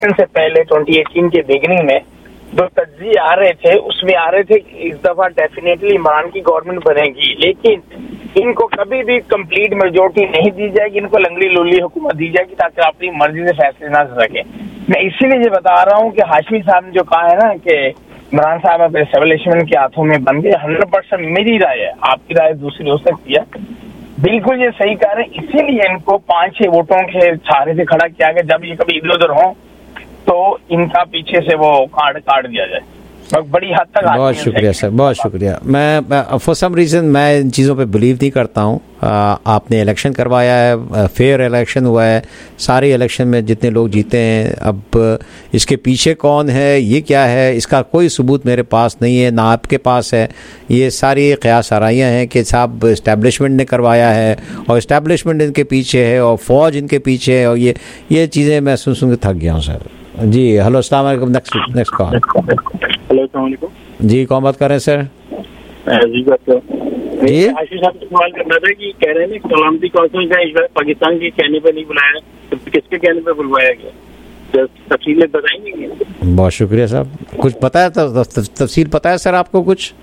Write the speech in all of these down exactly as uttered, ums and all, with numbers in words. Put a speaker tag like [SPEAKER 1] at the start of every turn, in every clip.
[SPEAKER 1] से पहले twenty eighteen के बिगनिंग में जो तज्जिए आ रहे थे उसमें आ रहे थे कि इस दफा डेफिनेटली इमरान की गवर्नमेंट बनेगी, लेकिन इनको कभी भी कंप्लीट मेजोरिटी नहीं दी जाएगी, इनको लंगड़ी लुल्ली हुकूमत दी जाएगी ताकि अपनी मर्जी से फैसले ना सके। मैं इसीलिए ये बता रहा हूँ कि हाशमी साहब ने जो कहा है ना कि इमरान साहब अब एस्टेब्लिशमेंट के हाथों में बन गए, हंड्रेड परसेंट मेरी राय है, आपकी राय दूसरी हो सकती है, बिल्कुल ये सही कह रहे हैं। इसीलिए इनको पांच छह वोटों के सहारे से खड़ा किया गया, जब ये कभी इधर उधर हो तो इनका पीछे से वो कार्ड काट दिया जाए। बड़ी हद तक
[SPEAKER 2] बहुत शुक्रिया सर, बहुत शुक्रिया। मैं फॉर सम रीज़न मैं इन चीज़ों पे बिलीव नहीं करता हूँ। आपने इलेक्शन करवाया है, फेयर इलेक्शन हुआ है, सारे इलेक्शन में जितने लोग जीते हैं, अब इसके पीछे कौन है, ये क्या है, इसका कोई सबूत मेरे पास नहीं है, ना आपके पास है। ये सारी क़यास आराइयाँ हैं कि साहब इस्टेब्लिशमेंट ने करवाया है और इस्टेब्लिशमेंट इनके पीछे है और फ़ौज इनके पीछे है, और ये ये चीज़ें मैं सुन सुन के थक गया हूँ सर। जी हेलो, अस्सलाम वालेकुम। Next next call.
[SPEAKER 3] हेलो, अस्सलाम वालेकुम।
[SPEAKER 2] जी कौन बात कर रहे हैं सर?
[SPEAKER 3] जी बात कर जी आशीष साहब से सवाल करना था कि कह रहे हैं ना सलामती कौंसिल का इस बार पाकिस्तान के कहने पर नहीं बुलाया, तो किसके कहने पर बुलवाया गया, तफसीलें बताएंगे?
[SPEAKER 2] बहुत शुक्रिया साहब। कुछ पता है, तफसील पता है सर आपको कुछ?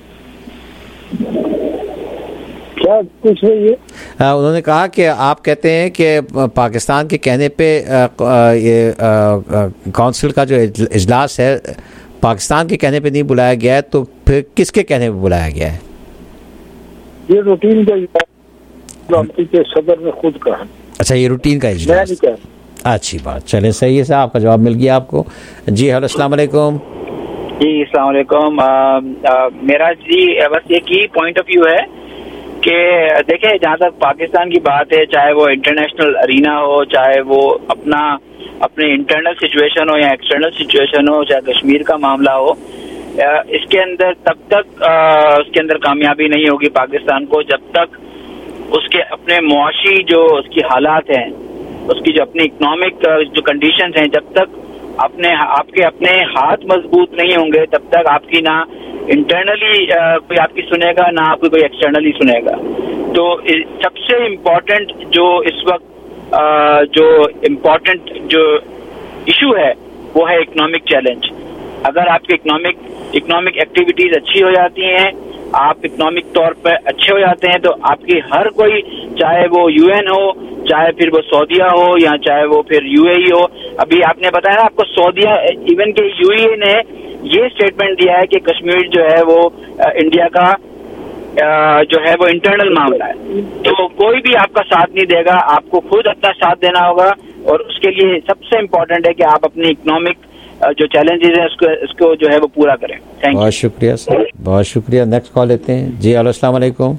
[SPEAKER 3] क्या कुछ नहीं है।
[SPEAKER 2] आ, उन्होंने कहा कि आप कहते हैं कि पाकिस्तान के कहने पे आ, आ, ये काउंसिल का जो इजलास है पाकिस्तान के कहने पे नहीं बुलाया गया है, तो फिर किसके कहने पे बुलाया गया है?
[SPEAKER 3] ये रूटीन का इजलास के सदर ने खुद कहा।
[SPEAKER 2] अच्छा, ये रूटीन का इजलास, अच्छी बात। चले सही है साहब, आपका जवाब मिल गया आपको। जी हेलो, अस्सलाम वालेकुम।
[SPEAKER 4] जी अस्सलाम वालेकुम। मेरा जी बस एक ही पॉइंट ऑफ व्यू है कि देखिए, जहाँ तक पाकिस्तान की बात है, चाहे वो इंटरनेशनल अरीना हो, चाहे वो अपना अपने इंटरनल सिचुएशन हो या एक्सटर्नल सिचुएशन हो, चाहे कश्मीर का मामला हो, इसके अंदर तब तक उसके अंदर कामयाबी नहीं होगी पाकिस्तान को जब तक उसके अपने मुआशी जो उसकी हालात हैं, उसकी जो अपनी इकोनॉमिक जो कंडीशंस हैं, जब तक अपने आपके अपने हाथ मजबूत नहीं होंगे तब तक आपकी ना इंटरनली कोई आपकी सुनेगा, ना आपको कोई एक्सटर्नली सुनेगा। तो सबसे इम्पोर्टेंट जो इस वक्त जो इम्पोर्टेंट जो इशू है वो है इकोनॉमिक चैलेंज। अगर आपकी इकोनॉमिक इकोनॉमिक एक्टिविटीज अच्छी हो जाती हैं, आप इकोनॉमिक तौर पर अच्छे हो जाते हैं, तो आपकी हर कोई, चाहे वो यूएन हो, चाहे फिर वो सऊदीया हो, या चाहे वो फिर यूएई हो। अभी आपने बताया ना आपको, सऊदीया इवन के यूएई ने ये स्टेटमेंट दिया है कि कश्मीर जो है वो इंडिया का जो है वो इंटरनल मामला है। तो कोई भी आपका साथ नहीं देगा, आपको खुद अपना साथ देना होगा, और उसके लिए सबसे इम्पोर्टेंट है कि आप अपनी इकोनॉमिक जो चैलेंजेस हैं उसको उसको जो है वो पूरा करें। Thank you.
[SPEAKER 2] बहुत शुक्रिया सर, बहुत शुक्रिया। नेक्स्ट कॉल लेते हैं। जी हेलो, अस्सलाम वालेकुम।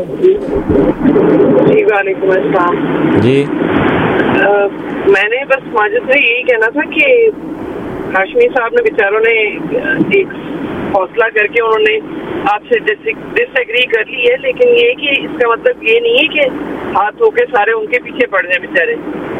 [SPEAKER 5] जी वालेकुम अस्सलाम।
[SPEAKER 2] जी
[SPEAKER 5] आ, मैंने बस माजिद से यही कहना था कि हाशमी साहब ने बेचारों ने एक हौसला करके उन्होंने आपसे डिसएग्री कर ली है, लेकिन ये कि इसका मतलब ये नहीं है कि हाथ होके सारे उनके पीछे पड़ जाए बेचारे।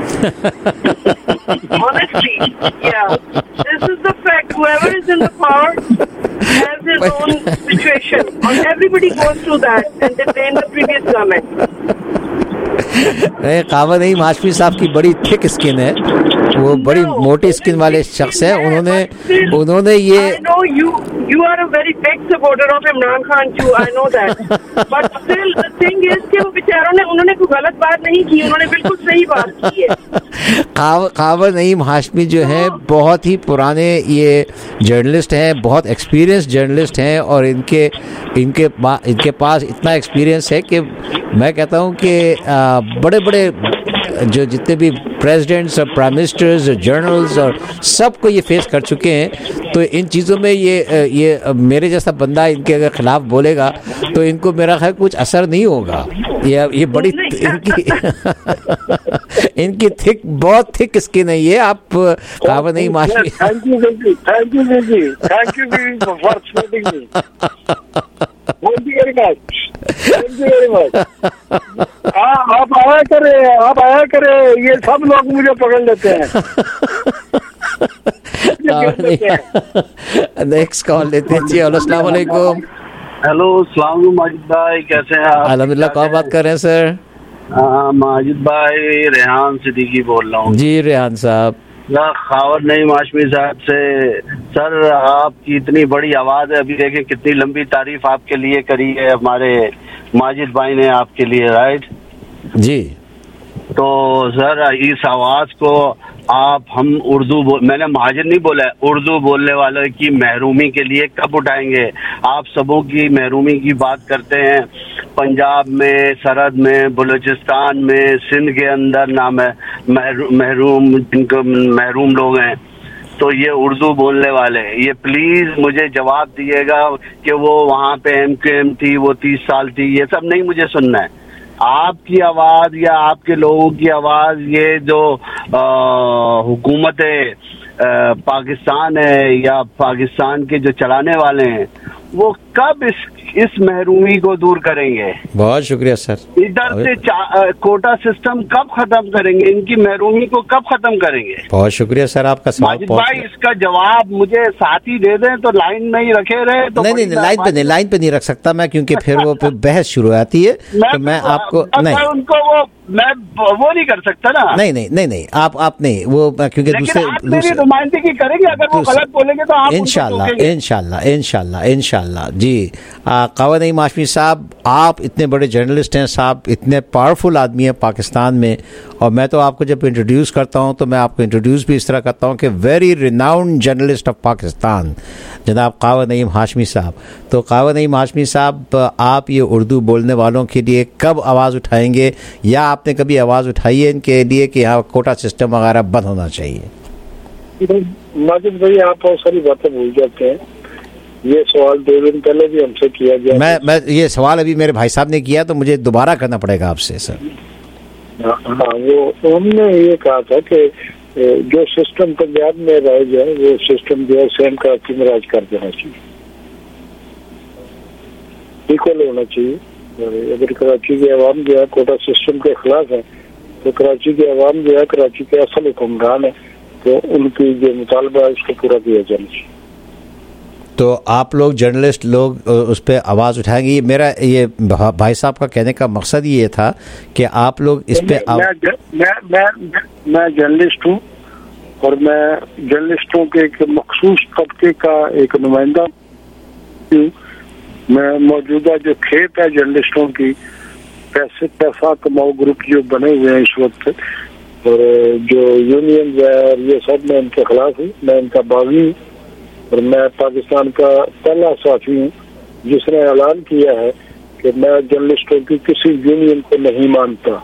[SPEAKER 5] Honestly, yeah, this is the fact. Whoever is in the power has his own situation, and everybody goes through that, and they blame the previous government.
[SPEAKER 2] कावा नहीं, हाशमी साहब की बड़ी थिक स्किन है, वो बड़ी no, मोटी स्किन वाले शख्स हैं। उन्होंने still, उन्होंने ये
[SPEAKER 5] I know you you are a very big supporter of Imran Khan too, I know that, but still the thing is कि वो बेचारों ने उन्होंने कोई गलत बात नहीं की, उन्होंने बिल्कुल सही बात की है।
[SPEAKER 2] कावा नईम हाशमी जो है बहुत ही पुराने ये जर्नलिस्ट हैं, बहुत एक्सपीरियंस जर्नलिस्ट हैं, और इनके इनके इनके पास इतना एक्सपीरियंस है कि मैं कहता हूँ कि बड़े बड़े जो जितने भी प्रेसिडेंट्स और प्राइम मिनिस्टर्स और जनरल्स और सबको ये फेस कर चुके हैं। तो इन चीज़ों में ये ये मेरे जैसा बंदा इनके अगर खिलाफ बोलेगा तो इनको मेरा ख्याल कुछ असर नहीं होगा। ये ये बड़ी इनकी इनकी थिक बहुत थिक स्किन है ये। आप कावा नहीं माशमी।
[SPEAKER 3] Thank you thank you thank you for supporting me. Thank you very much thank you very much. आप आया करे आप आया करे ये सब लोग मुझे पकड़ लेते हैं।
[SPEAKER 2] नेक्स्ट कॉल लेते हैं जी। अस्सलाम वालेकुम।
[SPEAKER 6] हेलो सलाम माजिद भाई, कैसे हैं आप?
[SPEAKER 2] अल्हम्दुलिल्लाह। कौन बात कर रहे हैं सर?
[SPEAKER 6] हाँ माजिद भाई, रेहान सिद्दीकी बोल रहा हूँ।
[SPEAKER 2] जी रेहान साहब।
[SPEAKER 6] खावर नहीं हाशमी साहब से। सर आपकी इतनी बड़ी आवाज़ है, अभी देखें कितनी लंबी तारीफ आपके लिए करी है हमारे माजिद भाई ने आपके लिए, राइट
[SPEAKER 2] जी।
[SPEAKER 6] तो सर इस आवाज़ को आप हम उर्दू बोल, मैंने महाजन नहीं बोला है, उर्दू बोलने वालों की महरूमी के लिए कब उठाएंगे? आप सबों की महरूमी की बात करते हैं, पंजाब में, सरहद में, बलूचिस्तान में, सिंध के अंदर नाम है महरूम, जिनको महरूम लोग हैं, तो ये उर्दू बोलने वाले, ये प्लीज मुझे जवाब दिएगा कि वो वहाँ पे एम क्यू एम थी, वो तीस साल थी, ये सब नहीं मुझे सुनना है। आपकी आवाज या आपके लोगों की आवाज, ये जो हुकूमत पाकिस्तान है या पाकिस्तान के जो चलाने वाले हैं, वो कब इस इस महरूमी को दूर करेंगे?
[SPEAKER 2] बहुत शुक्रिया सर।
[SPEAKER 6] इधर से कोटा सिस्टम कब खत्म करेंगे? इनकी महरूमी को कब खत्म करेंगे?
[SPEAKER 2] बहुत शुक्रिया सर आपका सवाल।
[SPEAKER 6] माजिद भाई इसका जवाब मुझे साथ ही दे दें तो लाइन में ही रखे रहे तो
[SPEAKER 2] नहीं नहीं, नहीं लाइन पे नहीं, लाइन पे नहीं रख सकता मैं, क्योंकि फिर वो फिर बहस शुरू हो जाती है। तो मैं आपको नहीं,
[SPEAKER 6] उनको वो मैं वो नहीं कर सकता ना।
[SPEAKER 2] नहीं नहीं नहीं नहीं आप आप नहीं वो, क्योंकि दूसरे
[SPEAKER 6] नुमाइंदगी करेंगे, अगर वो गलत बोलेंगे तो आप
[SPEAKER 2] इंशाल्लाह इंशाल्लाह इंशाल्लाह इंशाल्लाह जी। कावा नईम हाशमी साहब, आप इतने बड़े जर्नलिस्ट हैं साहब, इतने पावरफुल आदमी हैं पाकिस्तान में, और मैं तो आपको जब इंट्रोड्यूस करता हूं तो मैं आपको इंट्रोड्यूस भी इस तरह करता हूं कि very renowned journalist of Pakistan जनाब कावा नईम हाशमी साहब। तो कावा नईम हाशमी साहब, आप ये उर्दू बोलने वालों के लिए कब आवाज़ उठाएंगे, या आपने कभी आवाज़ उठाई है इनके लिए कि यहाँ कोटा सिस्टम वगैरह बंद होना चाहिए?
[SPEAKER 3] माजिद भाई आप बहुत सारी बातें भूल जाते हैं, ये सवाल दो दिन पहले भी हमसे किया गया।
[SPEAKER 2] मैं मैं ये सवाल अभी मेरे भाई साहब ने किया तो मुझे दोबारा करना पड़ेगा आपसे सर।
[SPEAKER 3] हाँ वो हमने ये कहा था कि जो सिस्टम पंजाब में राज है वो सिस्टम जो है सेम कराची में राज कर देना चाहिए, इक्वल होना चाहिए। अगर कराची की आवाम जो है कोटा सिस्टम के खिलाफ है तो कराची की आवाम जो है कराची के असल हुक्मरान है, तो उनकी जो मुतालबा है उसको पूरा किया जाना चाहिए।
[SPEAKER 2] तो आप लोग जर्नलिस्ट लोग उस पर आवाज़ उठाएंगे? मेरा ये भाई साहब का कहने का मकसद ये था कि आप लोग इस पे आव...
[SPEAKER 3] मैं मैं मैं मैं जर्नलिस्ट हूँ और मैं जर्नलिस्टों के एक मखसूस तबके का एक नुमाइंदा हूँ। मैं मौजूदा जो खेप है जर्नलिस्टों की, पैसे पैसा कमाओ ग्रुप जो बने हुए हैं इस वक्त, और जो यूनियन है और ये सब, मैं इनके खिलाफ हूँ, मैं इनका बागी हूँ। और मैं पाकिस्तान का पहला साथी हूँ जिसने ऐलान किया है कि मैं जर्नलिस्टों की किसी यूनियन को नहीं मानता,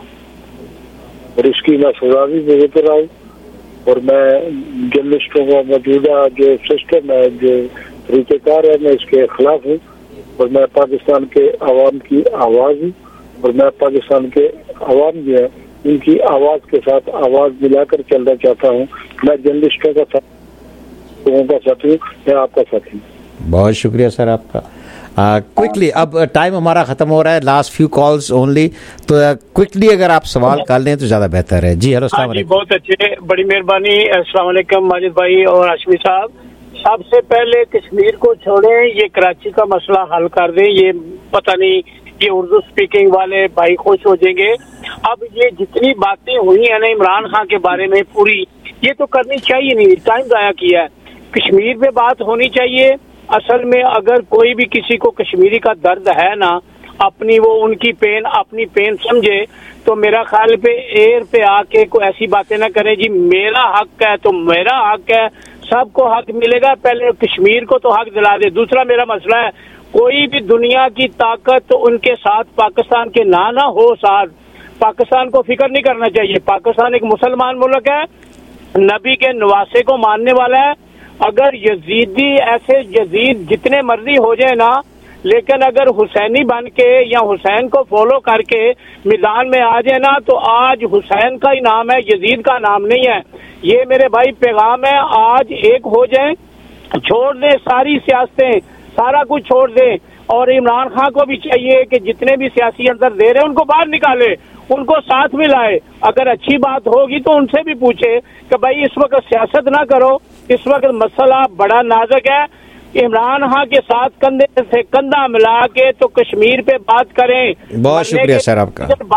[SPEAKER 3] और इसकी मैं सजा भी भुगत रहा हूँ। और मैं जर्नलिस्टों का मौजूदा जो सिस्टम है, जो तरीक़ेकार है, मैं इसके खिलाफ हूँ। और मैं पाकिस्तान के अवाम की आवाज़ हूँ, और मैं पाकिस्तान के अवाम जो है उनकी आवाज़ के साथ आवाज़ मिलाकर चलना चाहता हूँ। मैं जर्नलिस्टों का साथ लोगों का साथी, मैं आपका साथी।
[SPEAKER 2] बहुत शुक्रिया सर आपका। क्विकली uh, अब टाइम हमारा ख़त्म हो रहा है, लास्ट फ्यू कॉल्स ओनली, तो क्विकली uh, अगर आप सवाल कर लें तो ज़्यादा बेहतर है। जी हेलो, अस्सलाम वालेकुम।
[SPEAKER 7] बहुत अच्छे, बड़ी मेहरबानी। अस्सलाम वालेकुम माजिद भाई और हाशमी साहब। सबसे पहले कश्मीर को छोड़ें, ये कराची का मसला हल कर दें। ये पता नहीं ये उर्दू स्पीकिंग वाले भाई खुश हो जाएंगे। अब ये जितनी बातें हुई है ना इमरान खान के बारे में पूरी, ये तो करनी चाहिए नहीं, टाइम ज़ाया किया है। कश्मीर पे बात होनी चाहिए। असल में अगर कोई भी किसी को कश्मीरी का दर्द है ना, अपनी वो उनकी पेन अपनी पेन समझे, तो मेरा ख्याल पे एयर पे आके कोई ऐसी बातें ना करें जी मेरा हक है तो मेरा हक है, सबको हक मिलेगा। पहले कश्मीर को तो हक दिला दे। दूसरा मेरा मसला है, कोई भी दुनिया की ताकत तो उनके साथ पाकिस्तान के ना ना हो साथ, पाकिस्तान को फिक्र नहीं करना चाहिए। पाकिस्तान एक मुसलमान मुल्क है, नबी के नवासे को मानने वाला है। अगर यजीदी ऐसे यजीद जितने मर्जी हो जाए ना, लेकिन अगर हुसैनी बन के या हुसैन को फॉलो करके मैदान में आ जाए ना, तो आज हुसैन का ही नाम है, यजीद का नाम नहीं है। ये मेरे भाई पैगाम है, आज एक हो जाए, छोड़ दे सारी सियासतें, सारा कुछ छोड़ दे। और इमरान खान को भी चाहिए कि जितने भी सियासी अंदर दे रहे हैं उनको बाहर निकाले, उनको साथ में लाए। अगर अच्छी बात होगी तो उनसे भी पूछे कि भाई इस वक्त सियासत ना करो, इस वक्त मसला बड़ा नाजुक है। इमरान खान के साथ कंधे से कंधा मिला के तो कश्मीर पे बात करें।
[SPEAKER 2] बहुत शुक्रिया सर आपका।
[SPEAKER 7] बात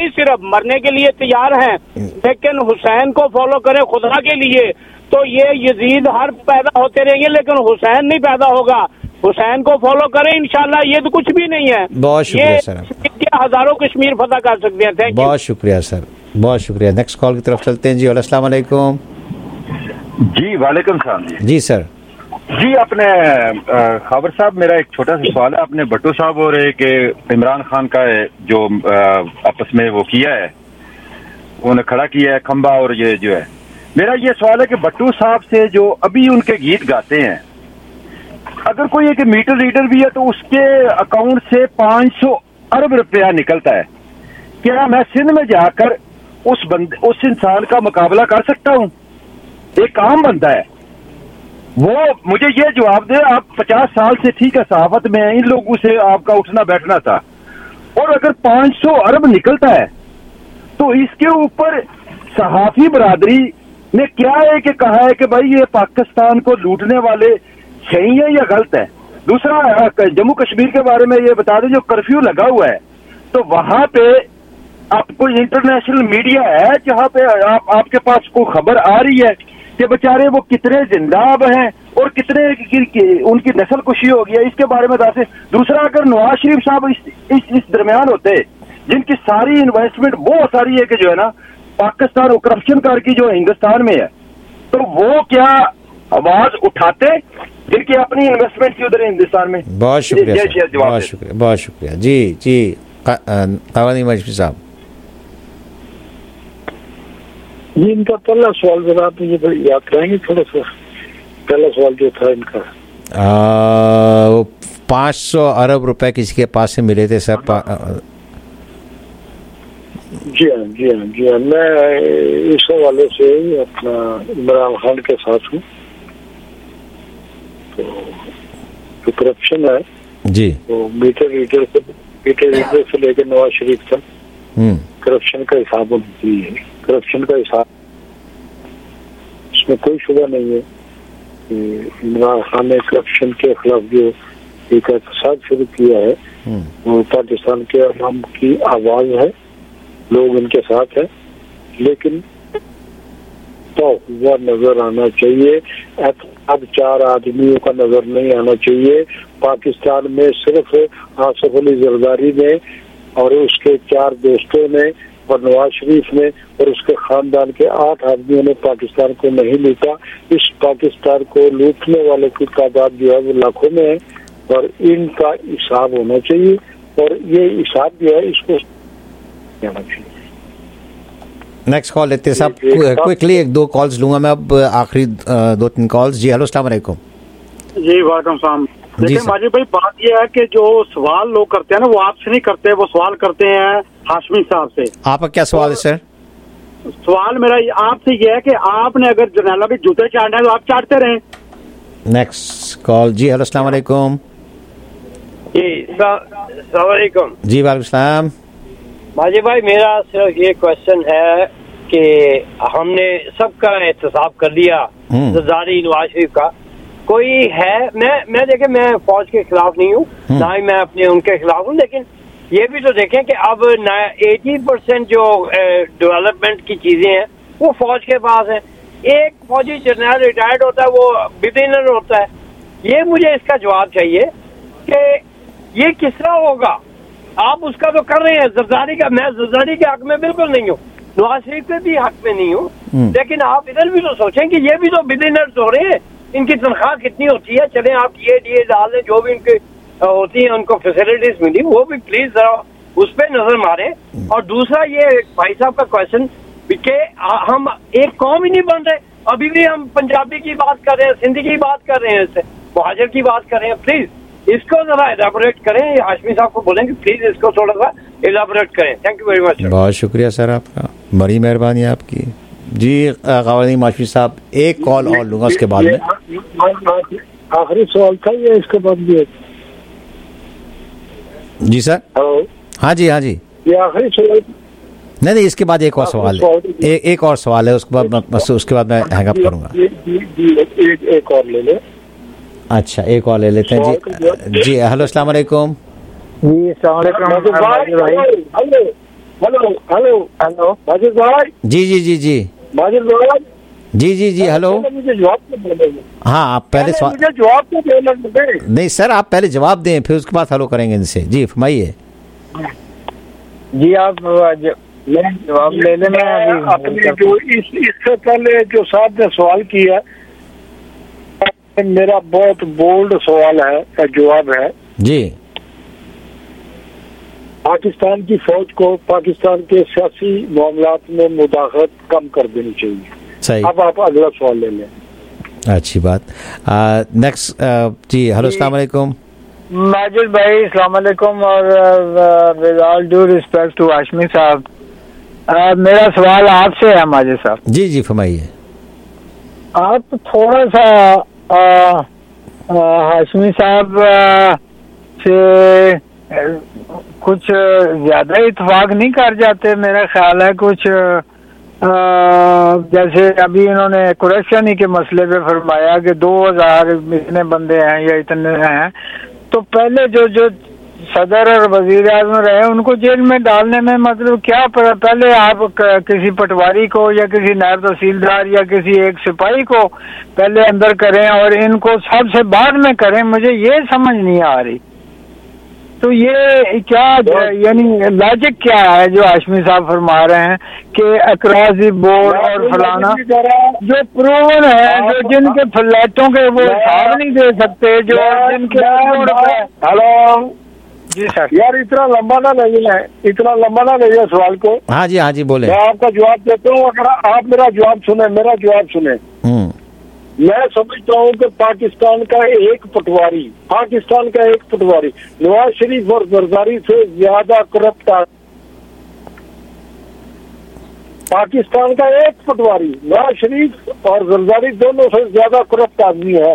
[SPEAKER 7] नहीं सिर्फ मरने के लिए तैयार हैं, लेकिन हुसैन को फॉलो करें खुदा के लिए। तो ये यजीद हर पैदा होते रहेंगे लेकिन हुसैन नहीं पैदा होगा। हुसैन को फॉलो करें इंशाल्लाह, ये तो कुछ भी नहीं है।
[SPEAKER 2] बहुत शुक्रिया सर,
[SPEAKER 7] हजारों कश्मीर फतह कर सकते हैं। थैंक यू, बहुत
[SPEAKER 2] शुक्रिया सर, बहुत शुक्रिया। नेक्स्ट कॉल की तरफ चलते हैं जी। अस्सलाम वालेकुम।
[SPEAKER 8] जी वालेकुम सलाम जी।
[SPEAKER 2] जी सर।
[SPEAKER 8] जी अपने खबर साहब, मेरा एक छोटा सा सवाल है। अपने भट्टो साहब और एक इमरान खान का जो आपस में वो किया है, उन्होंने खड़ा किया है खंबा, और ये जो है मेरा ये सवाल है कि भट्टो साहब से जो अभी उनके गीत गाते हैं, अगर कोई एक मीटर रीडर भी है तो उसके अकाउंट से पाँच सौ अरब रुपया निकलता है, क्या मैं सिंध में जाकर उस बंद उस इंसान का मुकाबला कर सकता हूँ? एक आम बंदा है वो, मुझे ये जवाब दे। आप पचास साल से ठीक है सहाफत में, इन लोगों से आपका उठना बैठना था, और अगर पाँच सौ अरब निकलता है तो इसके ऊपर सहाफी बरादरी ने क्या है कि कहा है कि भाई ये पाकिस्तान को लूटने वाले सही है या गलत है? दूसरा, जम्मू कश्मीर के बारे में ये बता दें, जो कर्फ्यू लगा हुआ है तो वहां पे आपको इंटरनेशनल मीडिया है जहां पे आप, आपके पास कोई खबर आ रही है कि बेचारे वो कितने जिंदाब हैं और कितने कि, कि, उनकी नस्ल कुशी हो गई है, इसके बारे में बता। दूसरा, अगर नवाज शरीफ साहब इस, इस, इस दरमियान होते जिनकी सारी इन्वेस्टमेंट बहुत सारी है कि जो है ना पाकिस्तान और करप्शन कर की जो हिंदुस्तान में है, तो वो क्या आवाज उठाते जिनकी अपनी इन्वेस्टमेंट की उधर हिंदुस्तान में?
[SPEAKER 2] बहुत शुक्रिया सर, बहुत शुक्रिया, बहुत शुक्रिया जी। जी कावानी मजफी साहब
[SPEAKER 3] जी, इनका पहला सवाल जरा आप मुझे याद कराएंगे थोड़ा सा? पहला सवाल जो था इनका,
[SPEAKER 2] वो पाँच सौ अरब रुपए किसी के पास से मिले थे सर।
[SPEAKER 3] जी हाँ जी हाँ जी हाँ मैं इस हवाले से अपना इमरान खान के साथ हूँ। तो जो करप्शन है
[SPEAKER 2] जी,
[SPEAKER 3] तो मीटर रीडर से मीटर रीडर से लेकर नवाज शरीफ तक करप्शन का हिसाब होना चाहिए। करप्शन का हिसाब, इसमें कोई शुबा नहीं है कि इमरान खान ने करप्शन के खिलाफ जो एक एहतसाब शुरू किया है वो पाकिस्तान के अवाम की आवाज है, लोग इनके साथ है, लेकिन तो हुआ नजर आना चाहिए। अब चार आदमियों का नजर नहीं आना चाहिए। पाकिस्तान में सिर्फ आसिफ अली जरदारी ने और उसके चार दोस्तों ने और नवाज शरीफ ने और उसके खानदान के आठ आदमियों ने पाकिस्तान को नहीं लूटा। इस पाकिस्तान को लूटने वालों की तादाद जो है वो लाखों में है, और इनका हिसाब होना चाहिए, और ये हिसाब जो है इसको जाना चाहिए।
[SPEAKER 2] नेक्स्ट कॉल लेते हैं साहब, क्विकली एक दो कॉल्स लूंगा मैं अब, आखिरी दो तीन कॉल्स। जी हेलो, अस्सलाम वालेकुम।
[SPEAKER 7] जी वालेकुम सलाम। देखिए माजिद भाई, बात यह है कि जो सवाल लोग करते हैं ना वो आपसे नहीं करते, वो सवाल करते हैं हाशमी साहब से।
[SPEAKER 2] आपका क्या सवाल है सर?
[SPEAKER 7] सवाल मेरा आपसे यह है कि आपने अगर जनाला में जूते चाटना है तो आप चाटते रहें।
[SPEAKER 2] Next call. जी हेलो, अस्सलाम वालेकुम।
[SPEAKER 9] जी अस्सलाम वालेकुम।
[SPEAKER 2] जी वालेकुम सलाम।
[SPEAKER 9] माजिद भाई, मेरा सिर्फ ये क्वेश्चन है कि हमने सबका एहतसाब कर लिया, जरदारी नवाज शरीफ का, कोई है, मैं मैं देखे मैं फौज के खिलाफ नहीं हूँ, ना ही मैं अपने उनके खिलाफ हूँ, लेकिन ये भी तो देखें कि अब अस्सी परसेंट जो डेवलपमेंट की चीजें हैं वो फौज के पास है। एक फौजी जनरल रिटायर्ड होता है, वो बिलियनर होता है। ये मुझे इसका जवाब चाहिए कि ये किस तरह होगा। आप उसका तो कर रहे हैं, जरदारी का, मैं जरदारी के हक में बिल्कुल नहीं हूँ, नवाज शरीफ के भी हक में नहीं हूँ, लेकिन आप इधर भी तो सोचें कि ये भी तो बिलियनर्स हो रहे हैं, इनकी तनख्वाह कितनी होती है। चले आप ये डीए डाल दें, जो भी इनकी होती है उनको फैसिलिटीज मिली, वो भी प्लीज जरा उस पर नजर मारे। और दूसरा ये भाई साहब का क्वेश्चन कि हम एक कौम ही नहीं बन रहे, अभी भी हम पंजाबी की बात कर रहे हैं, सिंधी की बात कर रहे हैं, मुहाजिर की बात कर रहे हैं। प्लीज इसको जरा इलाबोरेट करें, हाशमी साहब को बोलेंगे प्लीज इसको थोड़ा सा इलाबोरेट करें। Thank you very much.
[SPEAKER 2] बहुत शुक्रिया सर आपका, बड़ी मेहरबानी आपकी। जी कावानी माशफी साहब, एक कॉल और लूंगा उसके बाद में।
[SPEAKER 3] आखिरी सवाल था ये, इसके बाद भी?
[SPEAKER 2] जी सर। हाँ जी हाँ जी,
[SPEAKER 3] ये आखिरी सवाल
[SPEAKER 2] नहीं नहीं, इसके बाद एक और सवाल है, ए, एक और सवाल है, उसके बाद बस उसके बाद मैं हैंग अप करूंगा।
[SPEAKER 3] एक, एक और ले ले।
[SPEAKER 2] अच्छा एक और ले लेते हैं जी। जी हेलो, अस्सलाम वालेकुम।
[SPEAKER 3] जी अस्सलाम वालेकुम। हेलो हेलो हेलो माजिद भाई।
[SPEAKER 2] जी जी जी जी
[SPEAKER 3] माजिद भाई।
[SPEAKER 2] जी जी जी हेलो।
[SPEAKER 3] मुझे जवाब तो दे।
[SPEAKER 2] हाँ आप पहले सवाल।
[SPEAKER 3] मुझे जवाब तो दे।
[SPEAKER 2] नहीं सर, आप पहले जवाब दें, फिर उसके बाद हेलो करेंगे इनसे। जी फरमाइए।
[SPEAKER 3] जी आप जवाब ले लें। मैं अपने जो इस इससे पहले जो साहब ने सवाल किया, मेरा बहुत बोल्ड सवाल है का जवाब है
[SPEAKER 2] जी।
[SPEAKER 3] पाकिस्तान की फौज को पाकिस्तान के सियासी मामलात में मुदाखलत कम कर देनी चाहिए।
[SPEAKER 2] सही।
[SPEAKER 3] अब आप अगला सवाल ले लें।
[SPEAKER 2] अच्छी बात। नेक्स्ट जी हेलो अस्सलाम वालेकुम।
[SPEAKER 10] माजिद भाई अस्सलाम वालेकुम और with all due respect to Hashmi साहब, मेरा सवाल आपसे है माजिद साहब।
[SPEAKER 2] जी जी फरमाइए।
[SPEAKER 10] आप थोड़ा सा हाशमी साहब से कुछ ज्यादा इत्तेफाक नहीं कर जाते? मेरा ख्याल है कुछ आ, जैसे अभी इन्होंने कुरैशियानी के मसले पे फरमाया कि दो हजार इतने बंदे हैं या इतने हैं, तो पहले जो जो सदर और वजीर आज़म रहे उनको जेल में डालने में मतलब क्या पहले आप किसी पटवारी को या किसी नायब तहसीलदार या किसी एक सिपाही को पहले अंदर करें और इनको सबसे बाद में करें? मुझे ये समझ नहीं आ रही। तो ये क्या यानी लॉजिक क्या है जो हाशमी साहब फरमा रहे हैं कि अक्रॉस दी बोर्ड और फलाना जो प्रूवन है, जो जिनके फ्लैटों के वो हिसाब नहीं दे सकते, जो जिनके
[SPEAKER 3] हेलो
[SPEAKER 10] जी सर।
[SPEAKER 3] यार इतना लंबा ना नहीं है, इतना लंबा ना नहीं है सवाल को।
[SPEAKER 2] हाँ जी हाँ जी बोले।
[SPEAKER 3] मैं आपका जवाब देता हूँ, अगर आप मेरा जवाब सुने मेरा जवाब सुने। मैं समझता हूँ कि पाकिस्तान का एक पटवारी पाकिस्तान का एक पटवारी नवाज शरीफ और जरदारी से ज्यादा करप्ट पाकिस्तान का एक पटवारी नवाज शरीफ और जरदारी दोनों से ज्यादा करप्ट आदमी है।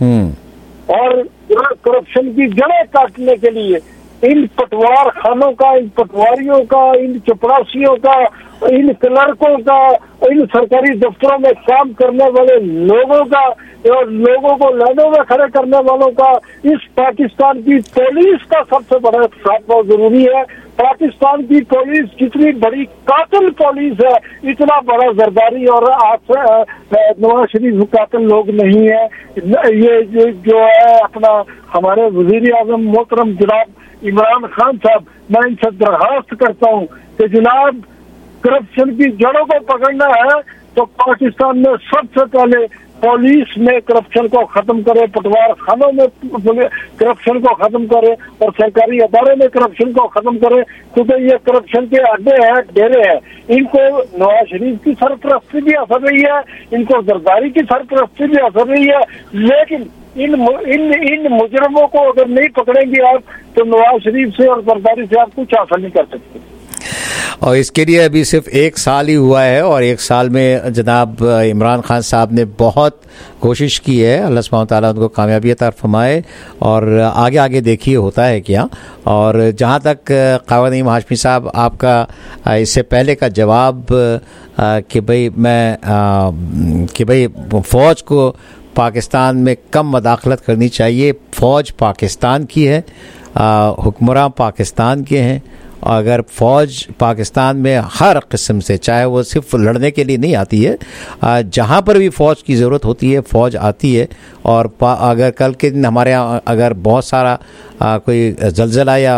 [SPEAKER 3] और करप्शन की जड़ें काटने के लिए इन पटवार खानों का, इन पटवारियों का, इन चपरासियों का, इन क्लर्कों का, इन सरकारी दफ्तरों में काम करने वाले लोगों का और लोगों को लाइनों में खड़े करने वालों का, इस पाकिस्तान की पुलिस का सबसे बड़ा साथ बहुत जरूरी है। पाकिस्तान की पुलिस कितनी बड़ी कातिल पुलिस है, इतना बड़ा जरदारी और नवाज शरीफ कातिल लोग नहीं है। ये जो है अपना हमारे वजीर आजम मोहतरम जनाब इमरान खान साहब, मैं इनसे दरखास्त करता हूँ कि जनाब करप्शन की जड़ों को पकड़ना है तो पाकिस्तान में सबसे पहले पुलिस में करप्शन को खत्म करे, पटवार खानों में करप्शन को खत्म करे और सरकारी अदारे में करप्शन को खत्म करे, क्योंकि ये करप्शन के अड्डे हैं, डेरे हैं। इनको नवाज शरीफ की सरपरस्ती भी असर रही है, इनको जरदारी की सरपरस्ती भी असर रही है, लेकिन इन इन इन मुजरमों को अगर नहीं पकड़ेंगे आप तो नवाज शरीफ से और जरदारी से आप कुछ हासिल नहीं कर सकते।
[SPEAKER 2] और इसके लिए अभी सिर्फ एक साल ही हुआ है और एक साल में जनाब इमरान खान साहब ने बहुत कोशिश की है, अल्लाह सुब्हानहू तआला उनको कामयाबी अता फरमाए और आगे आगे देखिए होता है क्या। और जहाँ तक क़वानीम हाशमी साहब आपका इससे पहले का जवाब कि भाई मैं कि भाई फ़ौज को पाकिस्तान में कम मदाखलत करनी चाहिए, फ़ौज पाकिस्तान की है, हुक्मरान पाकिस्तान के हैं। अगर फ़ौज पाकिस्तान में हर किस्म से, चाहे वो सिर्फ लड़ने के लिए नहीं आती है, जहाँ पर भी फ़ौज की ज़रूरत होती है फ़ौज आती है। और अगर कल के दिन हमारे यहाँ अगर बहुत सारा आ, कोई ज़लज़ला या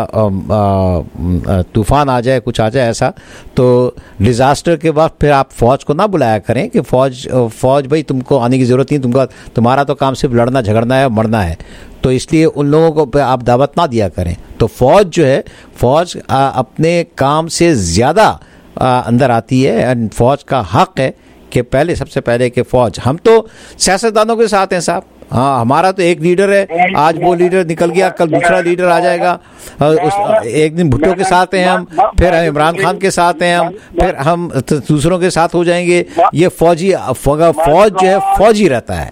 [SPEAKER 2] तूफ़ान आ जाए, कुछ आ जाए ऐसा, तो डिज़ास्टर के वक्त फिर आप फ़ौज को ना बुलाया करें कि फ़ौज फ़ौज भाई तुमको आने की ज़रूरत नहीं, तुमका तुम्हारा तो काम सिर्फ लड़ना झगड़ना है, मरना है। तो इसलिए उन लोगों को आप दावत ना दिया करें। तो फ़ौज जो है, फ़ौज अपने काम से ज़्यादा अंदर आती है। एंड फ़ौज का हक़ है कि पहले सबसे पहले कि फ़ौज, हम तो सियासतदानों के साथ हैं साहब। हाँ, हमारा तो एक लीडर है, आज वो लीडर निकल गया, कल दूसरा लीडर आ जाएगा। उस एक दिन भुट्टो के साथ हैं हम, फिर हम इमरान खान के साथ हैं हम, फिर हम दूसरों के साथ हो जाएंगे। ये फौजी फौज जो है फौजी रहता है।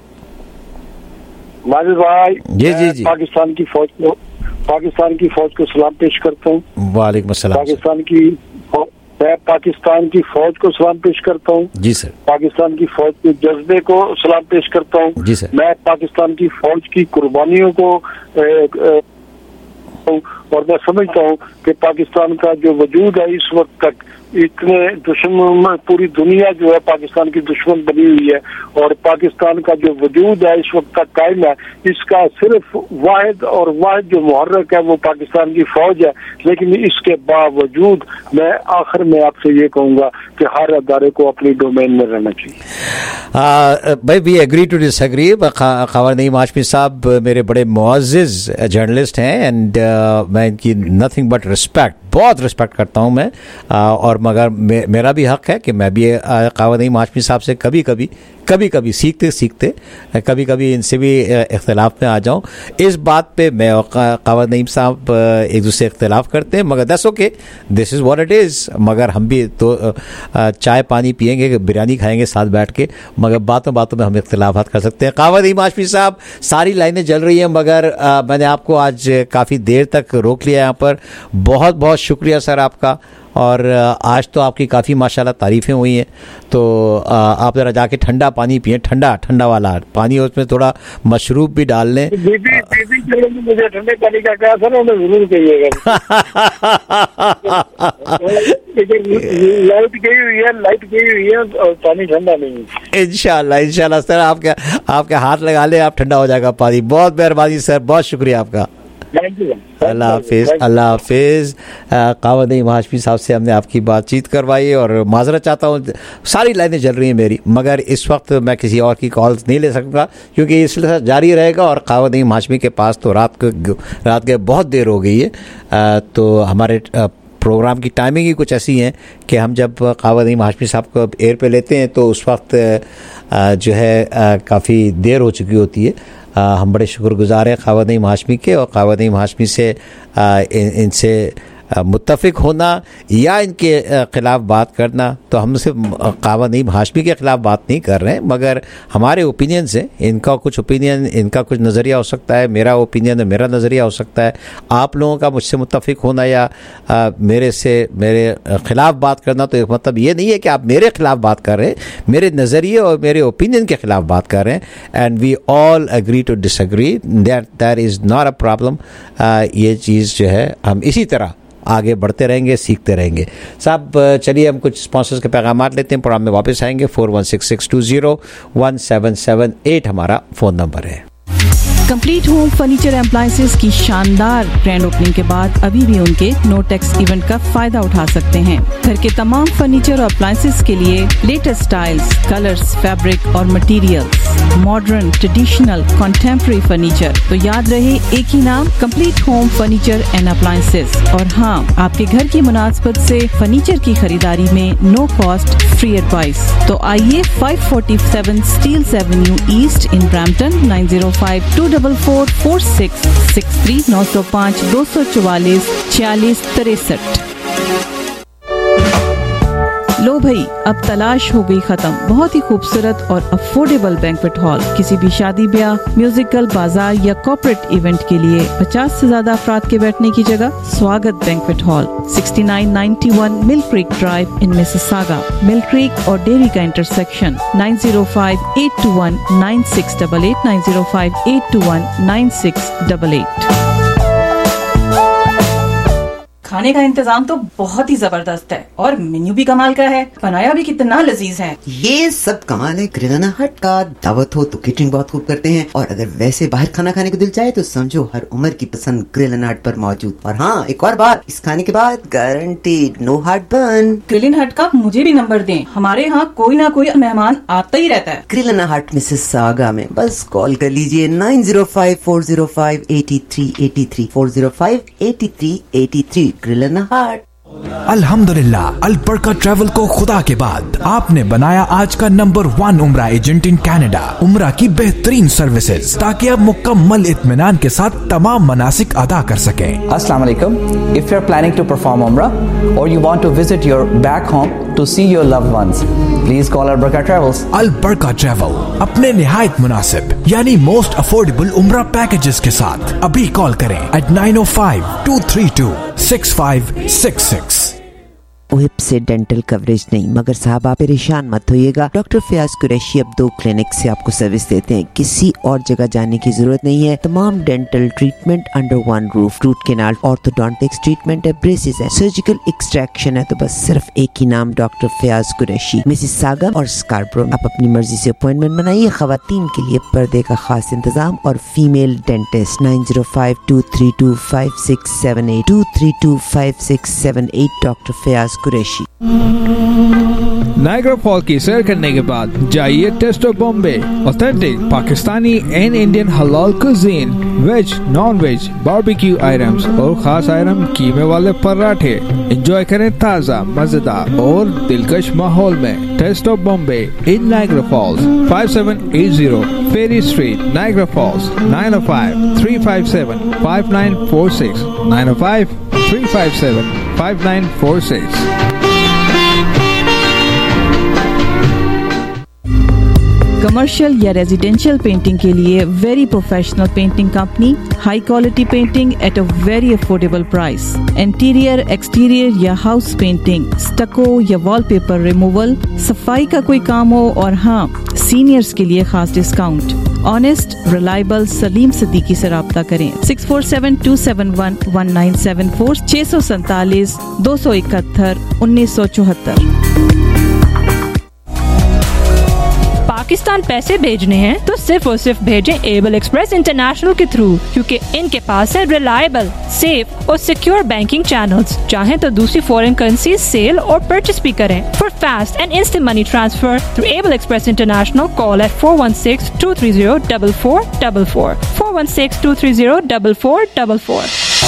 [SPEAKER 3] माजिद भाई
[SPEAKER 2] जी जी जी
[SPEAKER 3] पाकिस्तान की फौज को पाकिस्तान की फौज को सलाम पेश करता हूँ।
[SPEAKER 2] वालेकुम अस्सलाम।
[SPEAKER 3] पाकिस्तान की मैं पाकिस्तान की फौज को सलाम पेश करता हूँ।
[SPEAKER 2] जी सर।
[SPEAKER 3] पाकिस्तान की फौज के जज्बे को सलाम पेश करता हूँ।
[SPEAKER 2] जी सर।
[SPEAKER 3] मैं पाकिस्तान की फौज की कुर्बानियों को ए, ए, और मैं समझता हूँ कि पाकिस्तान का जो वजूद है इस वक्त तक, इतने दुश्मन, पूरी दुनिया जो है पाकिस्तान की दुश्मन बनी हुई है और पाकिस्तान का जो वजूद है इस वक्त तक कायम है, इसका सिर्फ वाहिद और वाहिद जो मुहर्रक है वो पाकिस्तान की फौज है। लेकिन इसके बावजूद मैं आखिर में आपसे ये कहूँगा कि हर अदारे को अपनी डोमेन में रहना चाहिए।
[SPEAKER 2] भाई वी एग्री टू डिसएग्री। खबर नईम हाशमी साहब मेरे बड़े मुअज़्ज़िज़ जर्नलिस्ट हैं एंड uh, मैं इनकी नथिंग बट रिस्पेक्ट, बहुत रिस्पेक्ट करता हूँ मैं, uh, और मगर मे, मेरा भी हक है कि मैं भी खबर नईम हाशमी साहब से कभी कभी कभी कभी सीखते सीखते कभी कभी इनसे भी इख्तिलाफ में आ जाऊं। इस बात पे मैं और खबर नईम साहब एक दूसरे इख्तिलाफ करते हैं, मगर that's okay, this is what it is. मगर हम भी तो चाय पानी पियेंगे, बिरयानी खाएंगे साथ बैठ के, मगर बातों बातों में हम इख्तिलाफात कर सकते हैं। खबर नईम हाशमी साहब, सारी लाइनें जल रही हैं मगर आ, मैंने आपको आज काफ़ी देर तक रोक लिया यहाँ पर। बहुत बहुत शुक्रिया सर आपका। और आज तो आपकी काफ़ी माशाल्लाह तारीफ़ें हुई हैं, तो आप ज़रा जाके ठंडा पानी पिए, ठंडा ठंडा वाला पानी, उसमें थोड़ा मशरूब भी डाल लें।
[SPEAKER 3] दीदी दीदी चलो मुझे ठंडे पानी का कहा था ना, उन्हें जरूर कहिएगा। लाइट गई हुई है, लाइट गई हुई है और पानी ठंडा नहीं है।
[SPEAKER 2] इंशाल्लाह इंशाल्लाह सर, आपके आपके हाथ लगा ले, आप ठंडा हो जाएगा पानी। बहुत मेहरबानी सर, बहुत शुक्रिया आपका। अल्लाह हाफिज़, अल्लाह हाफिज़। खबर नईम हाशमी साहब से हमने आपकी बातचीत करवाई और माजरत चाहता हूँ, सारी लाइनें चल रही हैं मेरी, मगर इस वक्त मैं किसी और की कॉल्स नहीं ले सकूँगा क्योंकि इस सिलसिला जारी रहेगा। और खबर नईम हाशमी के पास तो रात को रात के बहुत देर हो गई है, तो हमारे प्रोग्राम की टाइमिंग ही कुछ ऐसी है कि हम जब खबर नईम हाशमी साहब को एयर पे लेते हैं तो उस वक्त जो है काफ़ी देर हो चुकी होती है। आ, हम बड़े शुक्रगुजार हैं खबर नईम हाशमी के, और खबर नईम हाशमी से आ, इन, इनसे मुत्तफ़िक होना या इनके ख़िलाफ़ बात करना, तो हम सिर्फ खबर नईम हाशमी के ख़िलाफ़ बात नहीं कर रहे हैं, मगर हमारे ओपिनियन से इनका कुछ ओपिनियन, इनका कुछ नज़रिया हो सकता है, मेरा ओपिनियन है, मेरा नज़रिया हो सकता है। आप लोगों का मुझसे मुत्तफ़िक होना या आ, मेरे से मेरे ख़िलाफ़ बात करना, तो मतलब ये नहीं है कि आप मेरे ख़िलाफ़ बात कर रहे हैं, मेरे नज़रिए और मेरे ओपिनियन के ख़िलाफ़ बात कर रहे हैं। And we all agree to disagree, that that is not a problem. ये चीज़ जो है हम इसी तरह आगे बढ़ते रहेंगे, सीखते रहेंगे। साहब चलिए हम कुछ स्पॉन्सर्स के पैगामात लेते हैं, प्रोग्राम में वापस आएंगे। Four one six six two zero one seven seven eight हमारा फ़ोन नंबर है।
[SPEAKER 11] कंप्लीट होम फर्नीचर एप्लायंसेज की शानदार ग्रैंड ओपनिंग के बाद अभी भी उनके नो टैक्स इवेंट का फायदा उठा सकते हैं। घर के तमाम फर्नीचर और अप्लायंसेज के लिए लेटेस्ट स्टाइल्स, कलर्स, फैब्रिक और materials, modern, traditional, contemporary furniture, तो याद रहे एक ही नाम, complete home furniture and appliances. और हाँ, आपके घर की मुनासबत से फर्नीचर की खरीदारी में नो कॉस्ट फ्री एडवाइस। तो आइए five forty seven Steeles Avenue East in Brampton, nine zero five two double four four six six three, नौ सौ पाँच दो सौ चौवालीस छियालीस तिरसठ। लो भाई, अब तलाश हो गई खत्म। बहुत ही खूबसूरत और अफोर्डेबल बैंक्वेट हॉल, किसी भी शादी ब्याह, म्यूजिकल, बाजार या कॉर्पोरेट इवेंट के लिए पचास से ज्यादा अफराद के बैठने की जगह। Swagat banquet hall, sixty nine ninety one Mill Creek Drive in Mississauga, Mill Creek और डेरी का intersection, nine zero five eight two one nine six double eight, nine zero five eight two one nine six double eight.
[SPEAKER 12] खाने का इंतजाम तो बहुत ही जबरदस्त है और मेन्यू भी कमाल का है, बनाया भी कितना लजीज है।
[SPEAKER 13] ये सब कमाल है किराना हट का। दावत हो तो केटरिंग बहुत खूब करते हैं, और अगर वैसे बाहर खाना खाने को दिल चाहे तो समझो हर उम्र की पसंद ग्रिल हट पर मौजूद। और हाँ, एक और बात, इस खाने के बाद guaranteed no heartburn.
[SPEAKER 12] Grill Hut का मुझे भी नंबर दें, हमारे यहाँ कोई ना कोई मेहमान आता ही रहता है।
[SPEAKER 13] ग्रिल हट मिसिसागा में बस कॉल कर लीजिए nine zero five four zero five eighty three eighty three, four zero five eighty three eighty three.
[SPEAKER 14] अल्हम्दुलिल्लाह, अल बरका ट्रैवल को खुदा के बाद आपने बनाया आज का नंबर वन उम्रा एजेंट इन कनाडा। उम्रा की बेहतरीन सर्विसेज, ताकि आप मुकम्मल इत्मीनान के साथ तमाम मनासिक अदा कर सकें।
[SPEAKER 15] अस्सलाम वालेकुम। If you are planning to perform Umrah or you want to visit your back home to see your loved ones, please call Al Barka Travels.
[SPEAKER 14] Al Barka Travel अपने निहायत मुनासिब यानी मोस्ट अफोर्डेबल उम्रा पैकेजेस के साथ अभी call करें at nine O five two three two six five six six.
[SPEAKER 13] OHIP से डेंटल कवरेज नहीं। मगर साहब आप परेशान मत होइएगा, डॉक्टर फयाज कुरैशी अब दो क्लिनिक से आपको सर्विस देते हैं, किसी और जगह जाने की जरूरत नहीं है। तमाम dental treatment under one roof, root canal, orthodontics treatment है, ब्रेसेस है, सर्जिकल एक्सट्रैक्शन है, तो बस सिर्फ एक ही नाम, डॉक्टर फयाज कुरैशी, मिसिसागा और स्कार्बरो। आप अपनी मर्जी से अपॉइंटमेंट बनाइए। खवातीन के लिए पर्दे का खास इंतजाम और female dentist nine zero five two three two five six seven eight two three two five six seven eight, doctor Fayaz Qureshi.
[SPEAKER 14] Niagara fall की सैर करने के बाद जाइए Taste of Bombay, authentic Pakistani and Indian हलाल cuisine, veg non veg barbecue items और खास item कीमे वाले पराठे एंजॉय करें ताज़ा मजेदार और दिलकश माहौल में। Taste of Bombay in Niagara Falls, five seven eight zero Ferry Street, Niagara Falls, nine O five three five seven five nine four six, nine O five three five seven five nine four six.
[SPEAKER 11] Commercial या residential painting के लिए very professional painting company, high quality painting at a very affordable price. Interior, exterior या house painting, stucco या wallpaper removal, सफाई का कोई काम हो, और हाँ, सीनियर्स के लिए खास discount. Honest, reliable Salim Siddiqui से राब्ता करें। Six four seven two seven one one nine seven four, छह सौ सैतालीस दो सौ इकहत्तर उन्नीस सौ चौहत्तर।
[SPEAKER 16] पाकिस्तान पैसे भेजने हैं तो सिर्फ और सिर्फ भेजें एबल एक्सप्रेस इंटरनेशनल के थ्रू, क्योंकि इनके पास है रिलायबल, सेफ और सिक्योर बैंकिंग चैनल्स। चाहें तो दूसरी फॉरेन करेंसी सेल और परचेस भी करें। For fast and instant money transfer through Able Express International, call at four one six two three zero double four double four, four one six two three zero double four double four.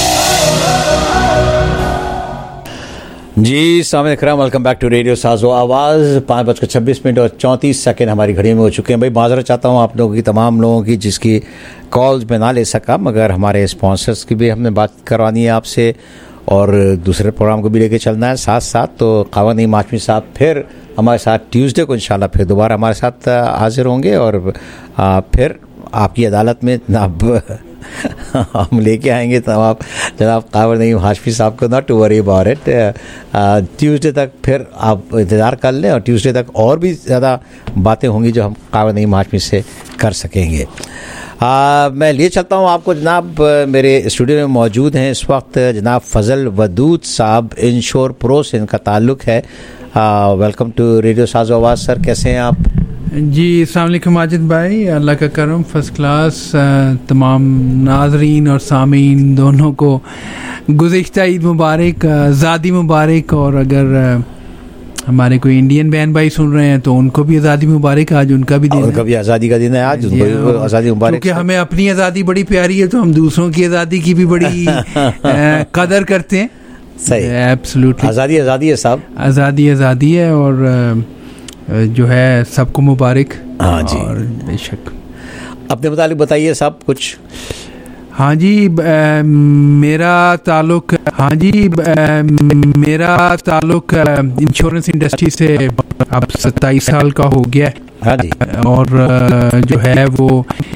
[SPEAKER 2] जी सामने कराम, welcome back to radio साजो आवाज़। पाँच बजकर छब्बीस minute और चौंतीस सेकंड हमारी घड़ी में हो चुके हैं। भाई माजरत चाहता हूँ आप लोगों की, तमाम लोगों की जिसकी कॉल्स में ना ले सका, मगर हमारे स्पॉन्सर्स की भी हमने बात करवानी है आपसे और दूसरे प्रोग्राम को भी लेके चलना है साथ साथ। तो ख़वानी माशमी साहब फिर हमारे साथ ट्यूसडे को इंशाल्लाह फिर दोबारा हमारे साथ हाजिर होंगे और फिर आपकी अदालत में जनाब हम लेके आएंगे तमाम जनाब कावर नईम हाशमी साहब को। Not to worry about it, Tuesday तक फिर आप इंतज़ार कर लें और ट्यूसडे तक और भी ज़्यादा बातें होंगी जो हम कावर नईम हाशमी से कर सकेंगे। आ, मैं लिए चलता हूँ आपको जनाब, मेरे स्टूडियो में मौजूद हैं इस वक्त जनाब फजल वदूद साहब, इंश्योर प्रो से इनका ताल्लुक़ है। वेलकम टू रेडियो साजो आवाज़ सर, कैसे हैं आप?
[SPEAKER 17] जी अस्सलाम वालेकुम माजिद भाई, अल्लाह का करम, फर्स्ट क्लास। तमाम नाजरीन और सामीन दोनों को गुज़िश्ता ईद मुबारक, आज़ादी मुबारक। और अगर हमारे कोई इंडियन बहन भाई सुन रहे हैं तो उनको भी आज़ादी मुबारक, आज उनका भी दिन है, उनका भी
[SPEAKER 2] आज़ादी का दिन है आज, उनको भी आज़ादी मुबारक।
[SPEAKER 17] क्योंकि हमें अपनी आज़ादी बड़ी प्यारी है तो हम दूसरों की आज़ादी की भी बड़ी कदर करते हैं।
[SPEAKER 2] सही,
[SPEAKER 17] एब्सोल्युटली,
[SPEAKER 2] आज़ादी आज़ादी है साहब,
[SPEAKER 17] आज़ादी आज़ादी है और जो है सबको मुबारक।
[SPEAKER 2] हाँ जी,
[SPEAKER 17] और बेशक
[SPEAKER 2] अपने मुतालिक बताइए सब कुछ।
[SPEAKER 17] हाँ जी, आ, मेरा ताल्लुक हाँ जी आ, मेरा ताल्लुक इंश्योरेंस इंडस्ट्री से अब सत्ताईस साल का हो गया।
[SPEAKER 2] हाँ जी,
[SPEAKER 17] और जो है वो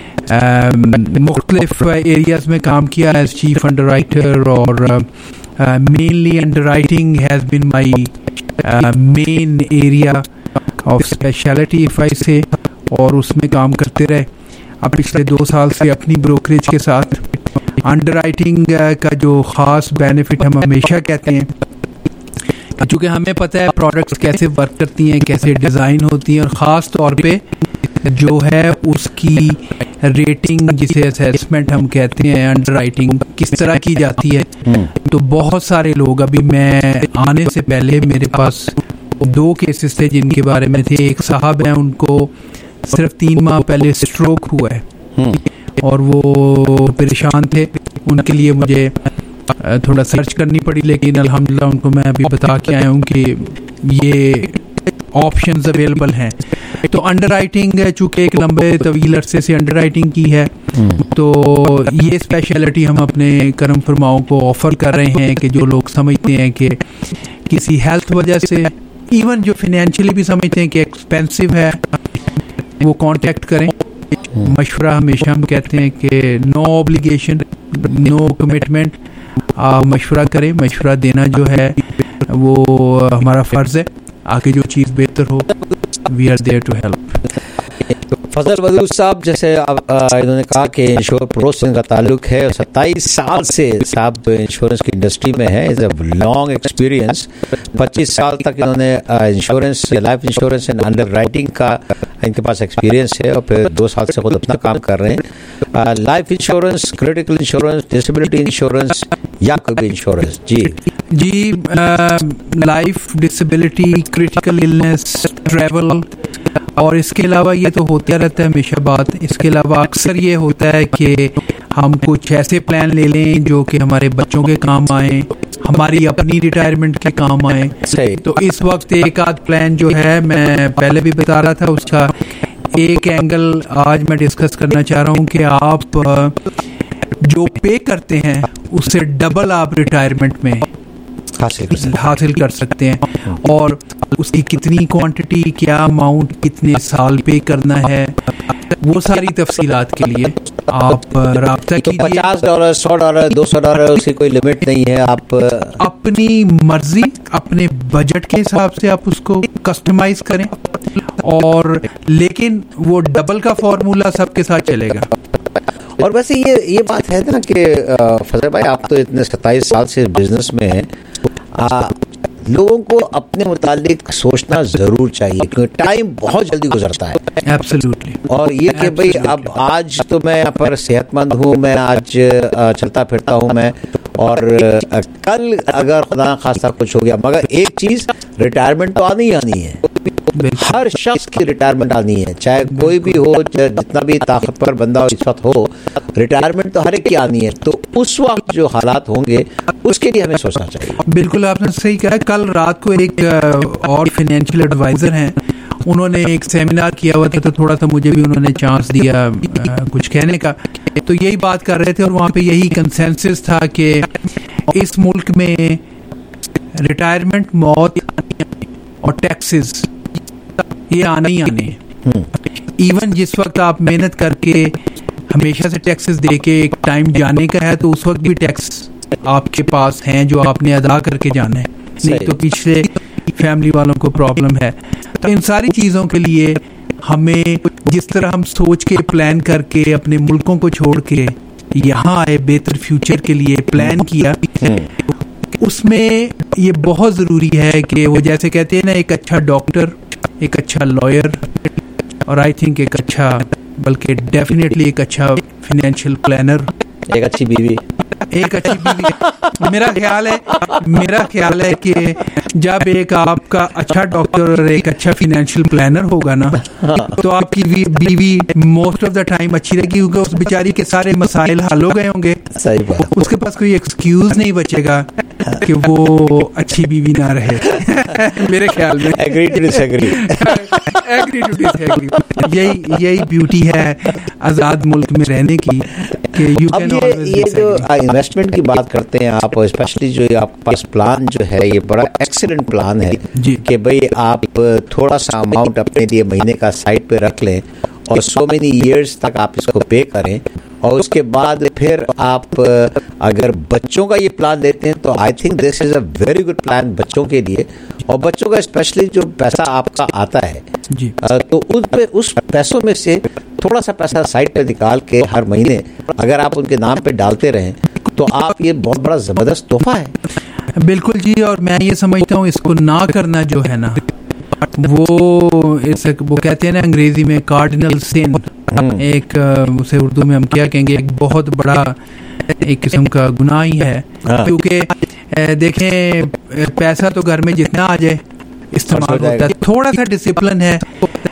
[SPEAKER 17] मुख्तलिफ एरियाज में काम किया एज चीफ अंडरराइटर, और mainly underwriting has been my main area of speciality if I say, और उसमें काम करते रहे। अब पिछले दो साल से अपनी ब्रोकरेज के साथ अंडरराइटिंग का जो ख़ास बेनिफिट हम हमेशा कहते हैं, क्योंकि हमें पता है प्रोडक्ट्स कैसे वर्क करती हैं, कैसे डिज़ाइन होती हैं, और ख़ास तौर पे जो है उसकी रेटिंग, जिसे असेसमेंट हम कहते हैं, अंडरराइटिंग किस तरह की जाती है। तो बहुत सारे लोग, अभी मैं आने से पहले मेरे पास दो केसेस थे जिनके बारे में थे। एक साहब हैं, उनको सिर्फ तीन माह पहले स्ट्रोक हुआ है और वो परेशान थे। उनके लिए मुझे थोड़ा सर्च करनी पड़ी, लेकिन अल्हम्दुलिल्लाह उनको मैं अभी बता के आया हूँ कि ये ऑप्शंस अवेलेबल हैं। तो अंडरराइटिंग चूँकि एक लंबे तवील अरसे से अंडरराइटिंग की है, तो ये स्पेशलिटी हम अपने करम फरमाओं को ऑफ़र कर रहे हैं कि जो लोग समझते हैं कि किसी हेल्थ वजह से, इवन जो फाइनेंशियली भी समझते हैं कि एक्सपेंसिव है, वो कांटेक्ट करें। मशवरा हमेशा हम कहते हैं कि नो ऑब्लिगेशन नो कमिटमेंट, आप मशवरा करें। मशवरा देना जो है वो हमारा फ़र्ज़ है, आगे जो चीज़ बेहतर हो, we are there to help.
[SPEAKER 2] Fazal बदरूज साहब, जैसे अब इन्होंने कहा कि इंश्योर प्रो से इनका ताल्लुक है, सत्ताईस साल से साहब इंश्योरेंस की इंडस्ट्री में है, इज़ अ लॉन्ग एक्सपीरियंस। पच्चीस साल तक इन्होंने insurance, life insurance and underwriting का इनके पास एक्सपीरियंस है, और फिर दो साल से खुद अपना काम कर रहे हैं। Life insurance, critical insurance, disability insurance या कोई भी इंश्योरेंस? जी
[SPEAKER 17] जी, life, disability, critical illness, travel, और इसके अलावा ये तो होता रहता है हमेशा बात। इसके अलावा अक्सर ये होता है कि हम कुछ ऐसे प्लान ले लें जो कि हमारे बच्चों के काम आए, हमारी अपनी रिटायरमेंट के काम आए।
[SPEAKER 2] सही।
[SPEAKER 17] तो इस वक्त एक आध प्लान जो है, मैं पहले भी बता रहा था, उसका एक एंगल आज मैं डिस्कस करना चाह रहा हूँ कि आप जो पे करते हैं उससे डबल आप रिटायरमेंट में हासिल हासिल कर सकते हैं, और उसकी कितनी क्वांटिटी, क्या अमाउंट, कितने साल पे करना है, वो सारी तफसीलात के लिए आप राब्ता
[SPEAKER 2] तो
[SPEAKER 17] कीजिए।
[SPEAKER 2] पचास डॉलर, सौ डॉलर, दो सौ डॉलर, उसकी कोई लिमिट नहीं है। आप
[SPEAKER 17] अपनी मर्जी, अपने बजट के हिसाब से आप उसको कस्टमाइज करें, और लेकिन वो डबल का फॉर्मूला सबके साथ चलेगा।
[SPEAKER 2] और वैसे ये ये बात है ना कि फजल भाई, आप तो इतने सत्ताईस साल से बिजनेस में हैं, आ, लोगों को अपने मुतालिक सोचना जरूर चाहिए, क्योंकि टाइम बहुत जल्दी गुजरता है।
[SPEAKER 17] एब्सोल्युटली।
[SPEAKER 2] और ये कि भाई अब आज तो मैं यहाँ पर सेहतमंद हूँ, मैं आज आ, चलता फिरता हूँ मैं, और आ, कल अगर खुदा खास्ता कुछ हो गया, मगर एक चीज, रिटायरमेंट तो आनी ही आनी है। हर शख्स की रिटायरमेंट आनी है, चाहे कोई भी हो, जितना भी ताकतवर बंदा इस वक्त हो, रिटायरमेंट तो हर एक की आनी है। तो उस वक्त जो हालात होंगे उसके लिए हमें सोचना चाहिए।
[SPEAKER 17] बिल्कुल, आपने सही कहा। कल रात को एक और फाइनेंशियल एडवाइजर हैं, उन्होंने एक सेमिनार किया हुआ था, तो थोड़ा सा मुझे भी उन्होंने चांस दिया आ, कुछ कहने का। तो यही बात कर रहे थे, और वहाँ पे यही कंसेंसस था कि इस मुल्क में रिटायरमेंट, मौत और टैक्सेस ये आने ही आने हैं। इवन जिस वक्त आप मेहनत करके हमेशा से टैक्सेस दे के एक टाइम जाने का है, तो उस वक्त भी टैक्स आपके पास हैं जो आपने अदा करके जाना है, नहीं तो पीछे फैमिली वालों को प्रॉब्लम है। तो इन सारी चीज़ों के लिए हमें जिस तरह हम सोच के प्लान करके अपने मुल्कों को छोड़ के यहाँ आए, बेहतर फ्यूचर के लिए प्लान किया, उसमें ये बहुत ज़रूरी है कि वो जैसे कहते हैं ना, एक अच्छा डॉक्टर, एक अच्छा लॉयर, और आई थिंक एक अच्छा, बल्कि डेफिनेटली एक अच्छा फाइनेंशियल प्लानर,
[SPEAKER 2] एक अच्छी बीवी,
[SPEAKER 17] एक अच्छी बीवी। मेरा ख्याल है मेरा ख्याल है कि जब एक आपका अच्छा डॉक्टर और एक अच्छा फाइनेंशियल प्लानर होगा ना, तो आपकी बीवी मोस्ट ऑफ द टाइम अच्छी रहेगी, क्योंकि उस बेचारी के सारे मसाइल हल हो गए होंगे।
[SPEAKER 2] सही बात।
[SPEAKER 17] उसके पास कोई एक्सक्यूज नहीं बचेगा कि वो अच्छी बीवी ना रहे। मेरे ख्याल में
[SPEAKER 2] agree to disagree.
[SPEAKER 17] Agree to disagree. यही यही ब्यूटी है आजाद मुल्क में रहने की, कि यू कैन ऑलवेज।
[SPEAKER 2] ये जो इन्वेस्टमेंट की बात करते हैं आप, स्पेशली जो आपके पास प्लान जो है, ये बड़ा एक्सीलेंट प्लान है कि भाई आप थोड़ा सा अमाउंट अपने लिए महीने का साइड पे रख लें, और सो मेनी ईयर्स तक आप इसको पे करें, और उसके बाद फिर आप अगर बच्चों का ये प्लान लेते हैं, तो I think this is a very good plan बच्चों के लिए। और बच्चों का स्पेशली जो पैसा आपका आता है
[SPEAKER 17] जी,
[SPEAKER 2] तो उस पे उस पैसों में से थोड़ा सा पैसा साइड पे निकाल के हर महीने अगर आप उनके नाम पे डालते रहें, तो आप, ये बहुत बड़ा ज़बरदस्त तोहफा है।
[SPEAKER 17] बिल्कुल जी। और मैं ये समझता हूँ, इसको ना करना जो है ना, वो इस वो कहते हैं ना अंग्रेजी में कार्डिनल सिन, एक उसे उर्दू में हम क्या कहेंगे, एक बहुत बड़ा एक किस्म का गुनाह ही है। क्योंकि देखें, पैसा तो घर में जितना आ जाए इस्तेमाल होता है, थोड़ा सा डिसिप्लिन है,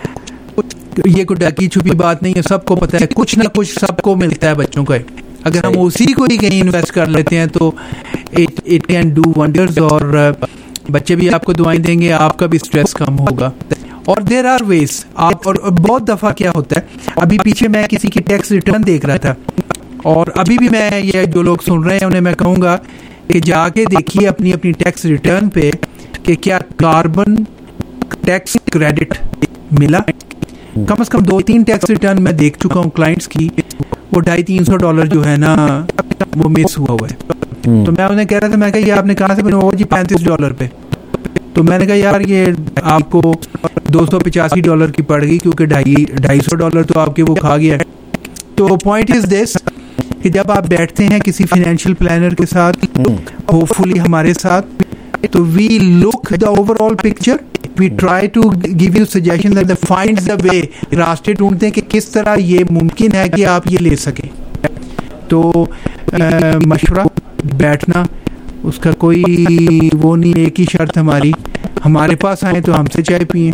[SPEAKER 17] ये कोई ढकी छुपी बात नहीं है, सबको पता है, कुछ ना कुछ सबको मिलता है बच्चों को। अगर हम उसी को ही कहीं इन्वेस्ट कर लेते हैं, तो it it can do wonders, और बच्चे भी आपको दुआएं देंगे, आपका भी स्ट्रेस कम होगा। और देयर आर वेज आप, और, और बहुत दफ़ा क्या होता है, अभी पीछे मैं किसी की टैक्स रिटर्न देख रहा था, और अभी भी मैं, ये जो लोग सुन रहे हैं उन्हें मैं कहूँगा कि जाके देखिए अपनी अपनी टैक्स रिटर्न पे कि क्या कार्बन टैक्स क्रेडिट मिला। कम से कम दो तीन टैक्स रिटर्न मैं देख चुका हूँ क्लाइंट्स की, वो ढाई तीन सौ डॉलर जो है ना, वो मिस हुआ हुआ है। तो मैं उन्हें कह रहा था, मैं कहा ये आपने कहाँ से बनाया? जी पैंतीस डॉलर पे। तो मैंने कहा यार ये आपको दो सौ पचासी डॉलर की पड़ गई, क्योंकि ढाई ढाई सौ डॉलर तो आपके वो खा गया है। तो पॉइंट इज दिस कि जब आप बैठते हैं किसी फाइनेंशियल प्लानर के साथ, होपफुली हमारे साथ, तो we look the overall picture, we try to give you suggestion that finds the way, रास्ते ढूंढते हैं कि किस तरह ये मुमकिन है कि आप ये ले सकें। तो मशवरा, बैठना, उसका कोई वो नहीं, एक ही शर्त हमारी, हमारे पास आए तो हमसे चाय पिए,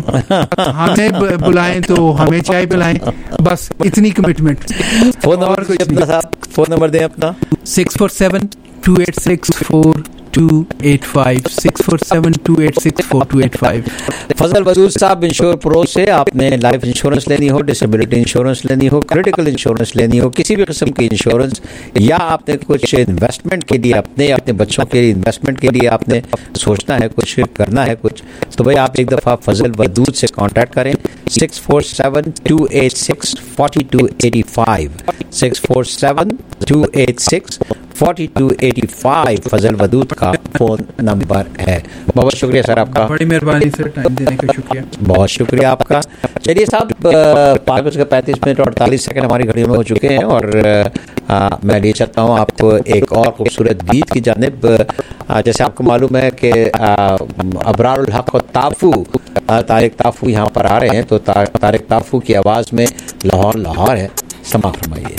[SPEAKER 17] हमें बुलाएं तो हमें चाय पिलाएं, बस इतनी कमिटमेंट।
[SPEAKER 2] फोन नंबर कुछ अपना साहब, फोन नंबर दें अपना।
[SPEAKER 17] Six four seven two eight six four two eight five six four seven two eight six four two eight five.
[SPEAKER 2] Fazal Wadood साहब इंश्योर प्रो से आपने लाइफ इंश्योरेंस लेनी हो, डिसेबिलिटी इंश्योरेंस लेनी हो, क्रिटिकल इंश्योरेंस लेनी हो, किसी भी किस्म की इंश्योरेंस, या आपने कुछ इन्वेस्टमेंट के लिए अपने अपने बच्चों के लिए इन्वेस्टमेंट के लिए आपने सोचना है, कुछ करना है कुछ, तो भाई आप एक दफ़ा फजल वदूद से कॉन्टैक्ट करें। Six four seven two eight six forty two eighty five six four seven two eight six forty two eighty five Fazal Wadood का फोन नंबर है। बहुत शुक्रिया सर आपका, बड़ी मेहरबानी सर, टाइम देने का शुक्रिया, बहुत शुक्रिया आपका। चलिए साहब, पाँच बज के पैंतीस मिनट और अड़तालीस सेकंड हमारी घड़ियों में हो चुके हैं, और आ, मैं ले चाहता हूँ आपको एक और खूबसूरत गीत की जानिब। जैसे आपको मालूम है कि अबरारुल हक और ताफू, तारिक ताफू यहाँ पर आ रहे हैं, तो ता, तारिक ताफू की आवाज़ में लाहौर लाहौर है, समा फरमाइए।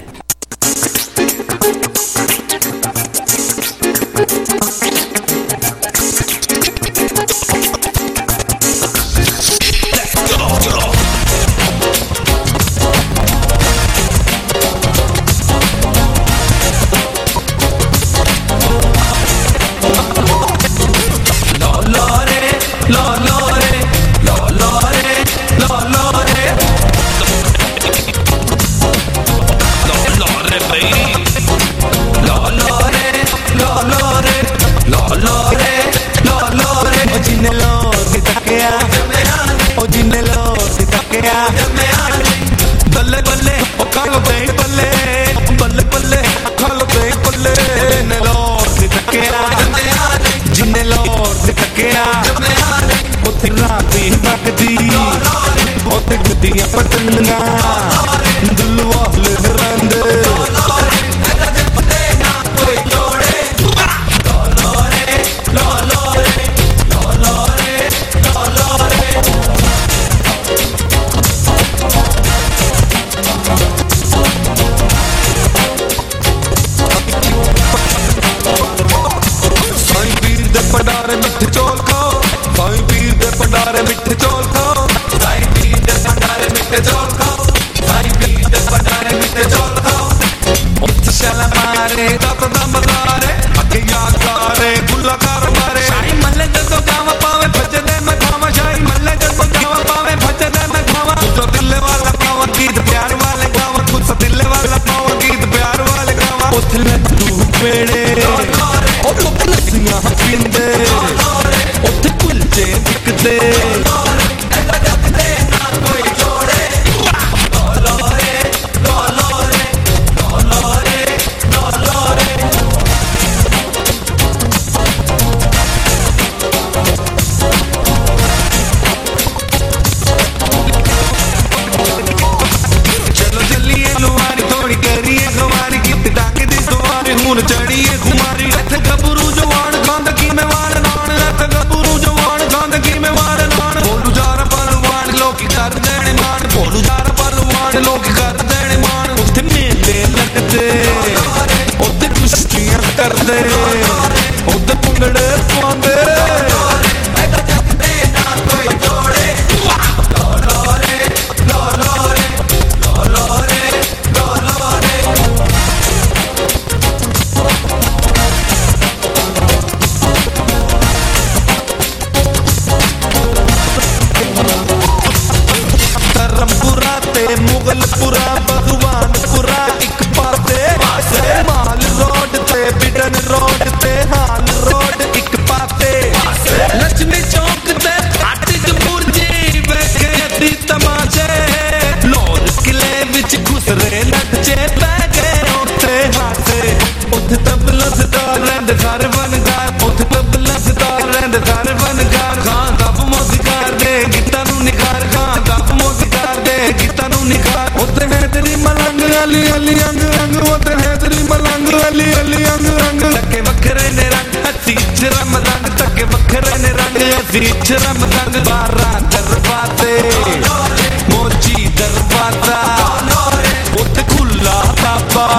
[SPEAKER 18] ਤਬਲਾ ਸਦਾ ਰਹਿੰਦੇ ਸਾਰੇ ਫਨਕਾਰ ਉੱਥੇ ਤਬਲਾ ਸਿਤਾਰ ਰਹਿੰਦੇ ਸਾਰੇ ਫਨਕਾਰ ਖਾਂ ਦੱਬ ਮੋਦੀ ਕਰਦੇ ਗੀਤਾਂ ਨੂੰ ਨਿਖਾਰ ਖਾਂ ਦੱਬ ਮੋਦੀ ਕਰਦੇ ਗੀਤਾਂ ਨੂੰ ਨਿਖਾਰ ਉੱਥੇ ਹੈ ਤੇਰੀ ਮਲੰਗ ਅਲੀ ਅਲੀ ਅੰਗ ਅੰਗ ਉੱਥੇ ਹੈ ਤੇਰੀ ਮਲੰਗ ਅਲੀ ਅਲੀ ਅੰਗ ਅੰਗ ਤੱਕੇ ਵੱਖਰੇ ਨੇ ਰੰਗ ਹੱਥੀ ਚਰਮ ਰੰਗ ਤੱਕੇ ਵੱਖਰੇ ਨੇ ਰੰਗ ਹੱਥੀ ਚਰਮ ਰੰਗ ਬਾਰਾਂ ਦਰਵਾਜ਼ੇ ਮੋਚੀ ਦਰਵਾਜ਼ਾ ਉੱਥੇ ਖੁੱਲਾ ਤਾਬਾ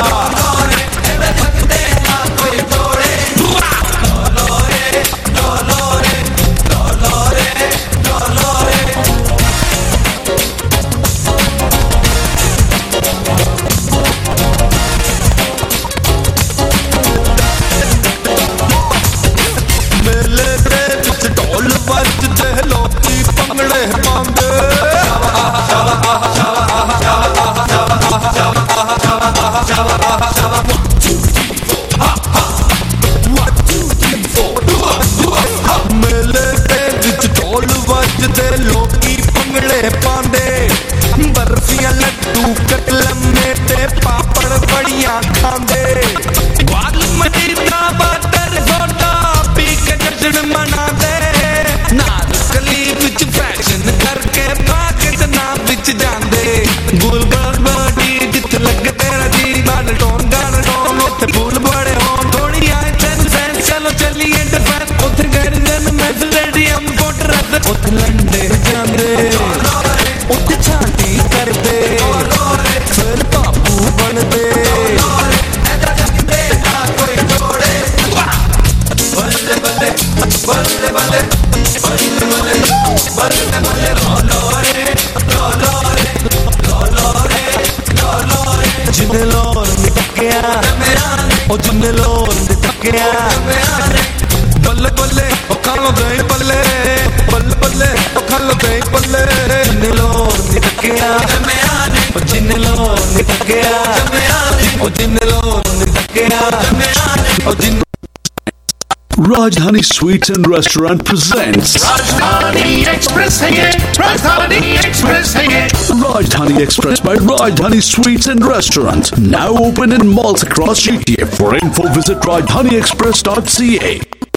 [SPEAKER 19] Rajdhani Sweets and Restaurant presents
[SPEAKER 18] Rajdhani Express hai ye, Rajdhani Express hai ye.
[SPEAKER 19] Rajdhani Express by Rajdhani Sweets and Restaurant, now open in malls across G T A. For info, visit rajdhani express dot c a.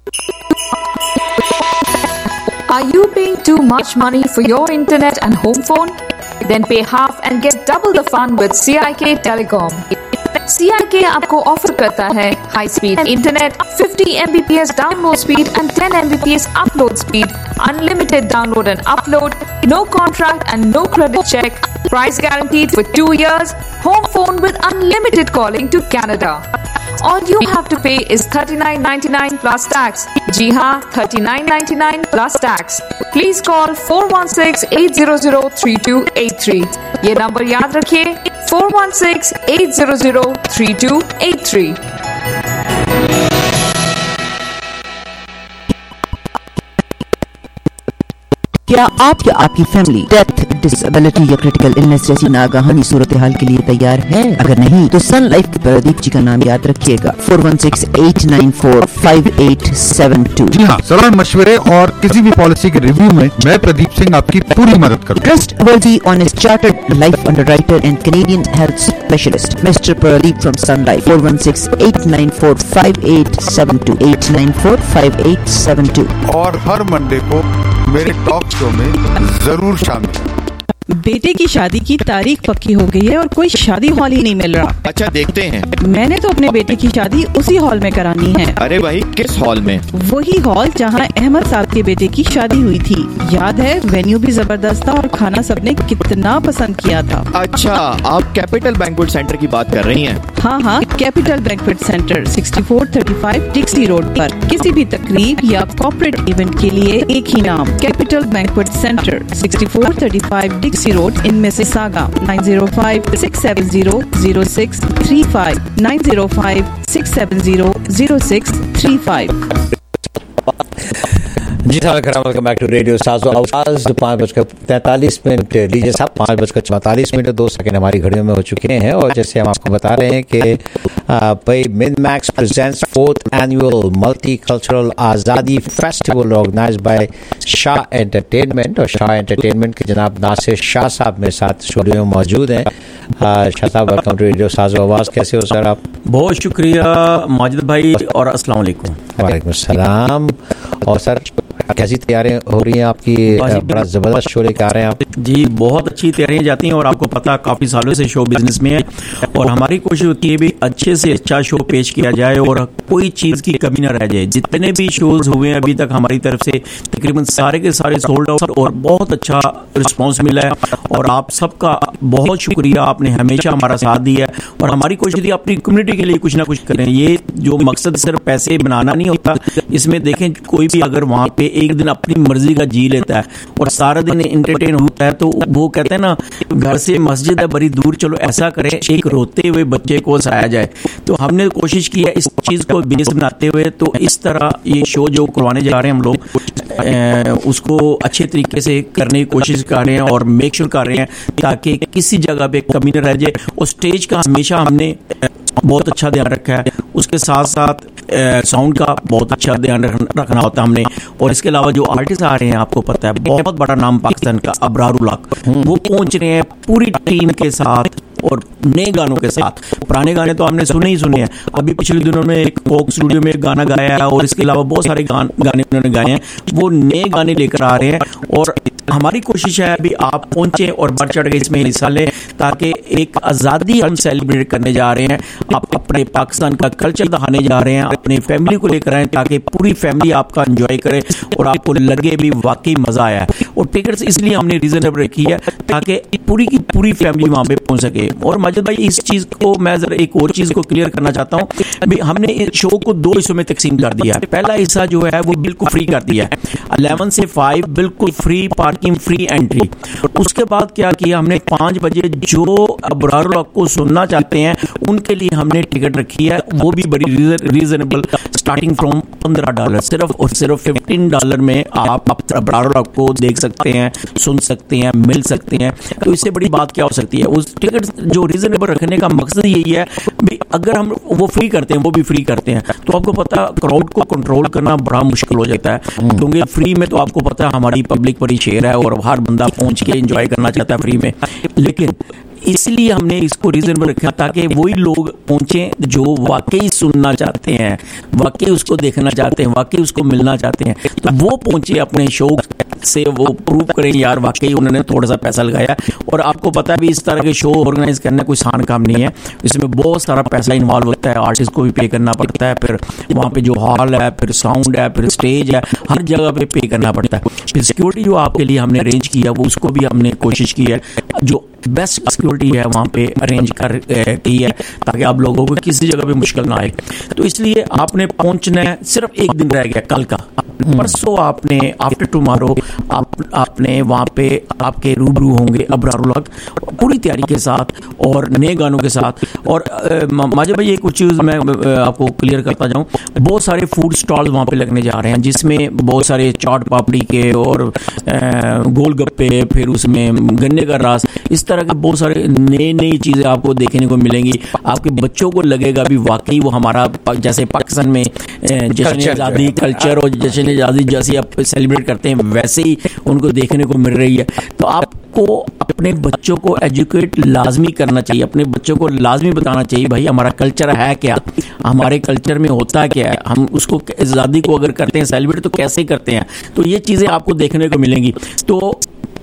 [SPEAKER 20] Are you paying too much money for your internet and home phone? Then pay half and get double the fun with C I K Telecom. C I K आपको offer करता है high speed internet, fifty M B P S download speed and ten M B P S upload speed, unlimited download and upload, no contract and no credit check, price guaranteed for two years, home phone with unlimited calling to Canada. All you have to pay is thirty-nine ninety-nine plus tax. जी हाँ, thirty-nine ninety-nine plus tax. Please call four one six eight zero zero three two eight three. ये नंबर याद रखिए, four one six eight zero zero three two eight three.
[SPEAKER 21] क्या आप या आपकी फैमिली डेथ, डिसेबिलिटी या क्रिटिकल इलनेस जैसी नागहानी सूरत हाल के लिए तैयार है? अगर नहीं तो सन लाइफ के प्रदीप जी का नाम याद रखिएगा, four one six eight nine four five eight seven two.
[SPEAKER 22] जी हाँ, सलाह मशवरे और किसी भी पॉलिसी के रिव्यू में मैं प्रदीप सिंह आपकी पूरी मदद करूँ.
[SPEAKER 21] Trustworthy, honest, chartered life underwriter and Canadian health specialist, Mister Pradeep from Sun Life, four one six eight nine four five eight seven two, eight nine four five eight seven two.
[SPEAKER 22] और हर Monday को मेरे talk show में जरूर शामिल.
[SPEAKER 11] बेटे की शादी की तारीख पक्की हो गई है और कोई शादी हॉल ही नहीं मिल रहा.
[SPEAKER 23] अच्छा, देखते हैं.
[SPEAKER 11] मैंने तो अपने बेटे की शादी उसी हॉल में करानी है.
[SPEAKER 23] अरे भाई, किस हॉल में?
[SPEAKER 11] वही हॉल जहां अहमद साहब के बेटे की शादी हुई थी. याद है, वेन्यू भी जबरदस्त था और खाना सबने कितना पसंद किया था.
[SPEAKER 23] अच्छा, आप कैपिटल बैंक्वेट सेंटर की बात कर रही हैं?
[SPEAKER 11] हाँ हाँ, Capital Banquet Centre, sixty four thirty five Dixie Road पर. किसी भी तकरीब या कॉर्पोरेट इवेंट के लिए एक ही नाम, Capital Banquet Centre, sixty four thirty five Dixie Road in Mississauga. Nine zero five six seven zero zero six three five, nine zero five six seven zero zero six three five.
[SPEAKER 2] जी welcome back to Radio Stars. आवाज पाँच बजकर तैंतालीस minute लीजिए साहब, पाँच बजकर चौवालीस मिनट दो सेकंड हमारी घड़ियों में हो चुके हैं. और जैसे हम आपको बता रहे हैं कि भाई Min Max presents fourth annual multicultural Azadi festival organised by Shah Entertainment. और शाह एंटरटेनमेंट के जनाब नासिर शाह साहब मेरे साथ स्टूडियो में मौजूद हैं. शाह साहब, वेलकम टू रेडियो साज़ो आवाज़। कैसे हो सर आप?
[SPEAKER 1] बहुत शुक्रिया माजिद भाई और अस्सलाम वालेकुम।
[SPEAKER 2] वालेकुम सलाम। और सर कैसी तैयारियां हो रही हैं आपकी? बड़ा ज़बरदस्त शो लेकर आ रहे हैं आप।
[SPEAKER 1] जी बहुत अच्छी तैयारियां जाती हैं और आपको पता काफ़ी सालों से शो बिजनेस में है और हमारी कोशिश होती है भी अच्छे से अच्छा शो पेश किया जाए और कोई चीज़ की कमी ना रह जाए। जितने भी शोज हुए हैं अभी तक हमारी तरफ से तकरीबन सारे के सारे सोल्ड आउट और बहुत अच्छा रिस्पॉन्स मिला है और आप सबका बहुत शुक्रिया, आपने हमेशा हमारा साथ दिया है और हमारी कोशिश थी अपनी कम्युनिटी के लिए कुछ ना कुछ करें। ये जो मकसद सिर्फ पैसे बनाना नहीं होता, इसमें देखें कोई भी अगर वहाँ पे एक दिन अपनी मर्जी का जी लेता है और सारा दिन एंटरटेन होता है तो वो कहते हैं ना घर से मस्जिद है बड़ी दूर, चलो ऐसा करें एक रोते हुए बच्चे को हंसाया जाए। तो हमने कोशिश की है इस चीज़ को बिजनेस बनाते हुए, तो इस तरह ये शो जो करवाने जा रहे हैं हम लोग उसको अच्छे तरीके से करने की कोशिश कर रहे हैं और मेक श्योर कर रहे हैं ताकि किसी जगह पे कमी न रह जाए। और स्टेज का हमेशा हमने बहुत अच्छा ध्यान रखा है, उसके साथ साथ साउंड का बहुत अच्छा ध्यान रखना होता है हमने। और इसके अलावा जो आर्टिस्ट आ रहे हैं आपको पता है बहुत बड़ा नाम पाकिस्तान का अबरार उल हक, वो पहुंच रहे हैं पूरी टीम के साथ और नए गानों के साथ। पुराने गाने तो हमने सुने ही सुने हैं, अभी पिछले दिनों में एक कोक स्टूडियो में एक गाना गाया है और इसके अलावा बहुत सारे गान, गाने उन्होंने गाए हैं। वो नए गाने लेकर आ रहे हैं और हमारी कोशिश है अभी आप पहुंचे और बढ़ चढ़ के इसमें हिस्सा लें ताकि एक आज़ादी हम सेलिब्रेट करने जा रहे हैं। आप अपने पाकिस्तान का कल्चर दिखाने जा रहे हैं, अपने फैमिली को लेकर आए ताकि पूरी फैमिली आपका एंजॉय करे और आपको लगे भी वाकई मज़ा आया है। और टिकट्स इसलिए हमने रीजनेबल रखी है ताकि पूरी की पूरी फैमिली वहाँ पे पहुँच सके। और माजिद भाई इस चीज़ को मैं ज़रा एक और चीज़ को क्लियर करना चाहता हूँ, अभी हमने इस शो को दो हिस्सों में तकसीम कर दिया है। पहला हिस्सा जो है वो बिल्कुल फ्री कर दिया है, अलेवन से फाइव बिल्कुल फ्री पार्किंग, फ्री एंट्री। उसके बाद क्या किया हमने, पाँच बजे जो अबरार उल हक को सुनना चाहते हैं उनके लिए हमने टिकट रखी है, वो भी बड़ी रीजनेबल, स्टार्टिंग फ्रॉम पंद्रह डॉलर सिर्फ और सिर्फ फिफ्टीन डॉलर में आप अबरार उल हक को देख सकते हैं, सुन सकते हैं, मिल सकते हैं। तो इससे बड़ी बात क्या हो सकती है? उस टिकट जो रीजनेबल रखने का मकसद यही है भी अगर हम वो फ्री करते हैं वो भी फ्री करते हैं तो आपको पता क्राउड को कंट्रोल करना बड़ा मुश्किल हो जाता है, क्योंकि फ्री में तो आपको पता है हमारी पब्लिक बड़ी शेयर है और हर बंदा पहुंच के एंजॉय करना चाहता है फ्री में। लेकिन इसलिए हमने इसको रीजनेबल रखा ताकि वही लोग पहुंचे जो वाकई सुनना चाहते हैं, वाकई उसको देखना चाहते हैं, वाकई उसको मिलना चाहते हैं, तो वो पहुंचे अपने शो से, वो प्रूव करें यार वाकई उन्होंने थोड़ा सा पैसा लगाया। और आपको पता है भी इस तरह के शो ऑर्गेनाइज करना कोई आसान काम नहीं है, इसमें बहुत सारा पैसा इन्वॉल्व होता है, आर्टिस्ट को भी पे करना पड़ता है, फिर वहाँ पे जो हॉल है, फिर साउंड है, फिर स्टेज है, हर जगह पे पे करना पड़ता है। फिर सिक्योरिटी जो आपके लिए हमने अरेंज किया वो उसको भी हमने कोशिश की है, जो बेस्ट सिक्योरिटी है वहाँ पे अरेंज कर की है ताकि आप लोगों को किसी जगह पे मुश्किल ना आए। तो इसलिए आपने पहुँचना है, सिर्फ एक दिन रह गया कल का, परसों आपने आफ्टर टुमारो आप आपने वहाँ पे आपके रूबरू होंगे अबरार उल हक पूरी तैयारी के साथ और नए गानों के साथ। और माजिद भाई एक कुछ चीज़ मैं आपको क्लियर करता जाऊँ, बहुत सारे फूड स्टॉल वहाँ पे लगने जा रहे हैं जिसमें बहुत सारे चाट पापड़ी के और गोलगप्पे, फिर उसमें गन्ने का रस, इस तरह के बहुत सारे नई नई चीज़ें आपको देखने को मिलेंगी। आपके बच्चों को लगेगा भी वाकई वो हमारा जैसे पाकिस्तान में जश्न आज़ादी कल्चर और जश्न आज़ादी जैसे आप सेलिब्रेट करते हैं वैसे ही उनको देखने को मिल रही है। तो आपको अपने बच्चों को एजुकेट लाजमी करना चाहिए, अपने बच्चों को लाजमी बताना चाहिए भाई हमारा कल्चर है क्या, हमारे कल्चर में होता क्या है, हम उसको आज़ादी को अगर करते हैं सेलिब्रेट तो कैसे करते हैं। तो ये चीज़ें आपको देखने को मिलेंगी। तो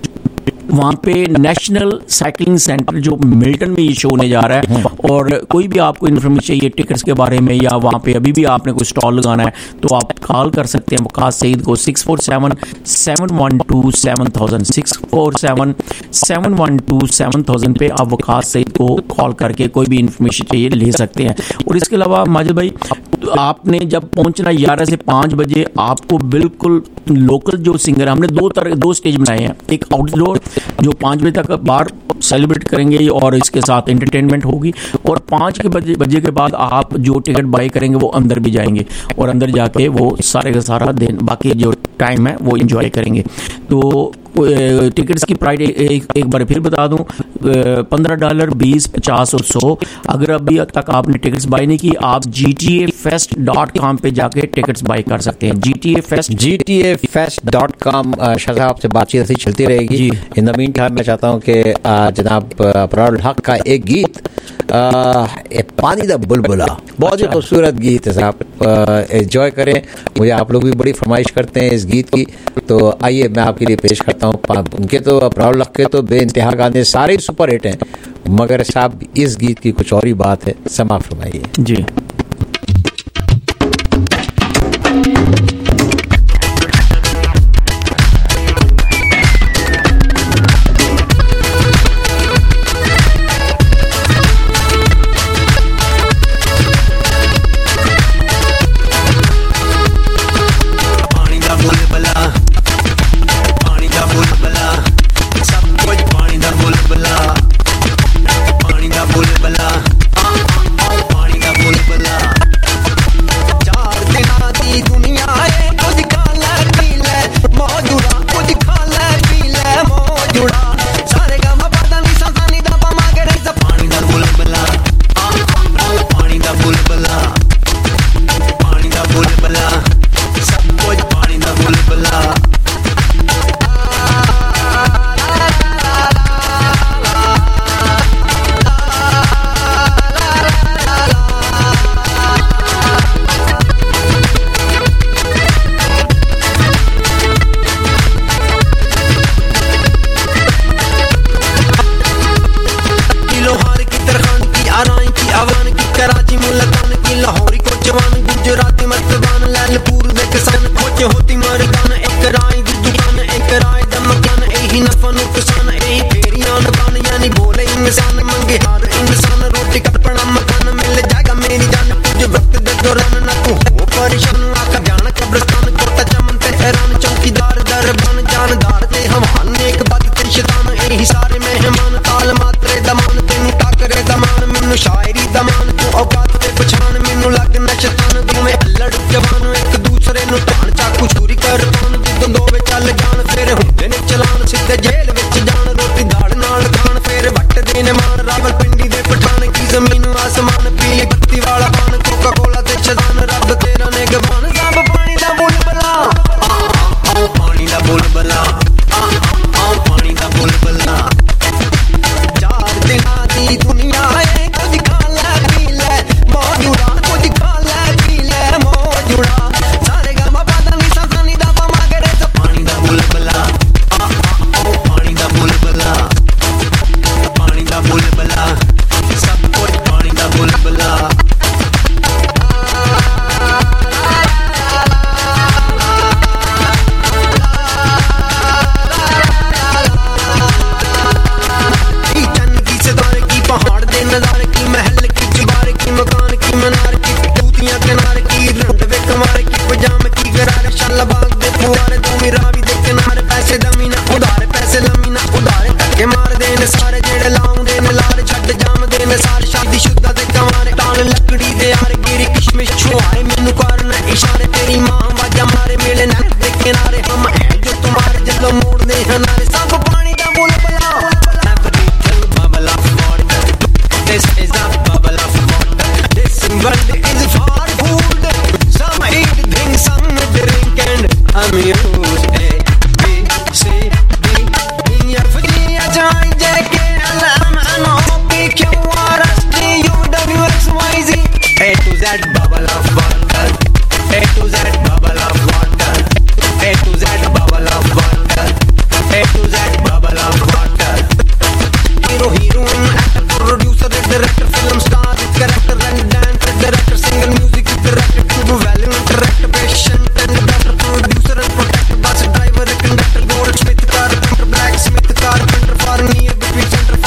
[SPEAKER 1] वहाँ पे नेशनल साइकिलिंग सेंटर जो मिल्टन में ये शो होने जा रहा है, और कोई भी आपको इन्फॉर्मेशन चाहिए टिकट्स के बारे में या वहाँ पे अभी भी आपने कोई स्टॉल लगाना है तो आप कॉल कर सकते हैं वकास सईद को six four seven seven one two seven thousand six four seven seven one two seven thousand पे आप वकास सईद को कॉल करके कोई भी इन्फॉर्मेशन चाहिए ले सकते हैं। और इसके अलावा माजिद भाई आपने जब पहुँचना ग्यारह से पाँच बजे आपको बिल्कुल लोकल जो सिंगर, हमने दो तरह दो स्टेज बनाए हैं, एक आउटडोर जो पाँच बजे तक बाहर सेलिब्रेट करेंगे और इसके साथ एंटरटेनमेंट होगी, और पाँच के बजे बजे के बाद आप जो टिकट बाई करेंगे वो अंदर भी जाएंगे और अंदर जाके वो सारे का सारा दिन बाकी जो टाइम है वो एंजॉय करेंगे। तो टिकट्स की प्राइस एक, एक बार फिर बता दूं, पंद्रह डॉलर, बीस, पचास और सौ। अगर अभी तक आपने टिकट्स बाई नहीं की, आप G T A fest dot com पे जाके टिकट्स बाय कर सकते हैं। G T A fest
[SPEAKER 2] G T A fest dot com Shah साहब से बातचीत ऐसी चलती रहेगी। इन द मीन टाइम मैं चाहता हूँ कि जनाब अबरारुल हक का एक गीत आ, ए पानी दा बुलबुला, बहुत ही खूबसूरत गीत है साहब, एंजॉय करें। मुझे आप लोग भी बड़ी फरमाइश करते हैं इस गीत की, तो आइए मैं आपके लिए पेश करता हूँ। उनके तो अबरारुल हक के तो बेइंतहा गाने सारे ही सुपर हिट हैं, मगर साहब इस गीत की कुछ और ही बात है, समा फरमाइए
[SPEAKER 1] जी।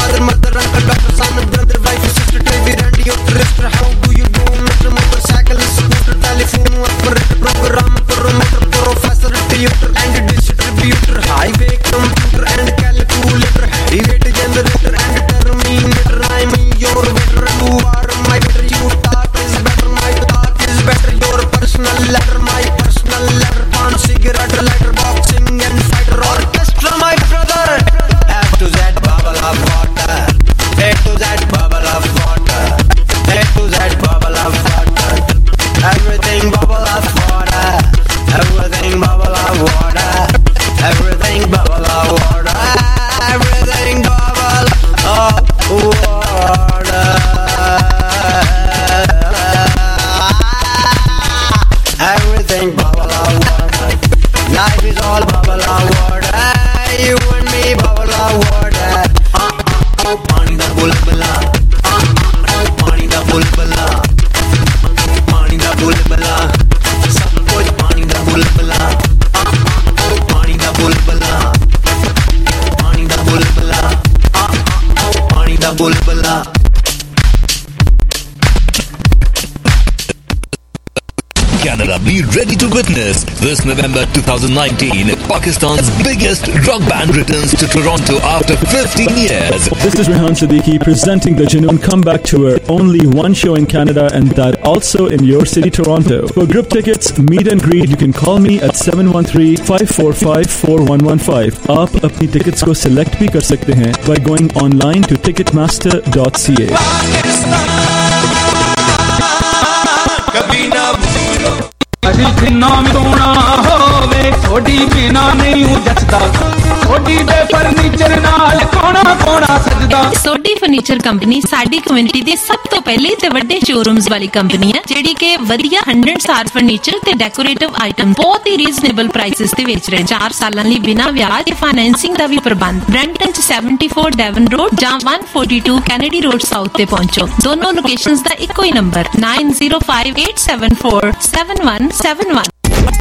[SPEAKER 4] How do you do, Mister Motorcycle? बुलबुला।
[SPEAKER 5] Canada, be ready to witness this November twenty nineteen. Pakistan's biggest rock band returns to Toronto after fifteen years.
[SPEAKER 6] This is Rehan Siddiqui presenting the Junoon Comeback Tour. Only one show in Canada and that also in your city, Toronto. For group tickets, meet and greet, you can call me at seven one three, five four five, four one one five. आप अपनी tickets को select भी कर सकते हैं by going online to ticketmaster dot c a.
[SPEAKER 18] अभी जिन्ना सोना होवे थोड़ी बिना नहीं हूँ जचदा थोड़ी दे फर्नीचर नाल कोना कोना सजदा।
[SPEAKER 24] सोडी फर्नीचर कंपनी साडी कम्युनिटी दी सब तो पहले ते वड्डे शोरूम्स वाली कंपनी है जेडी के वधिया हंड्रेड स्टार फर्नीचर ते डेकोरेटिव आइटम बहुत ही रीजनेबल प्राइसेस ते बेच रहे चार सालां लई बिना ब्याज ते फाइनेंसिंग दा भी प्रबंध। ब्रैंटन च सेवेंटी फोर डेवन रोड जां one forty two Kennedy Road South ते पहुंचो। दोनों लोकेशंस दा इक्को ही number nine zero five eight seven four seven one seven one.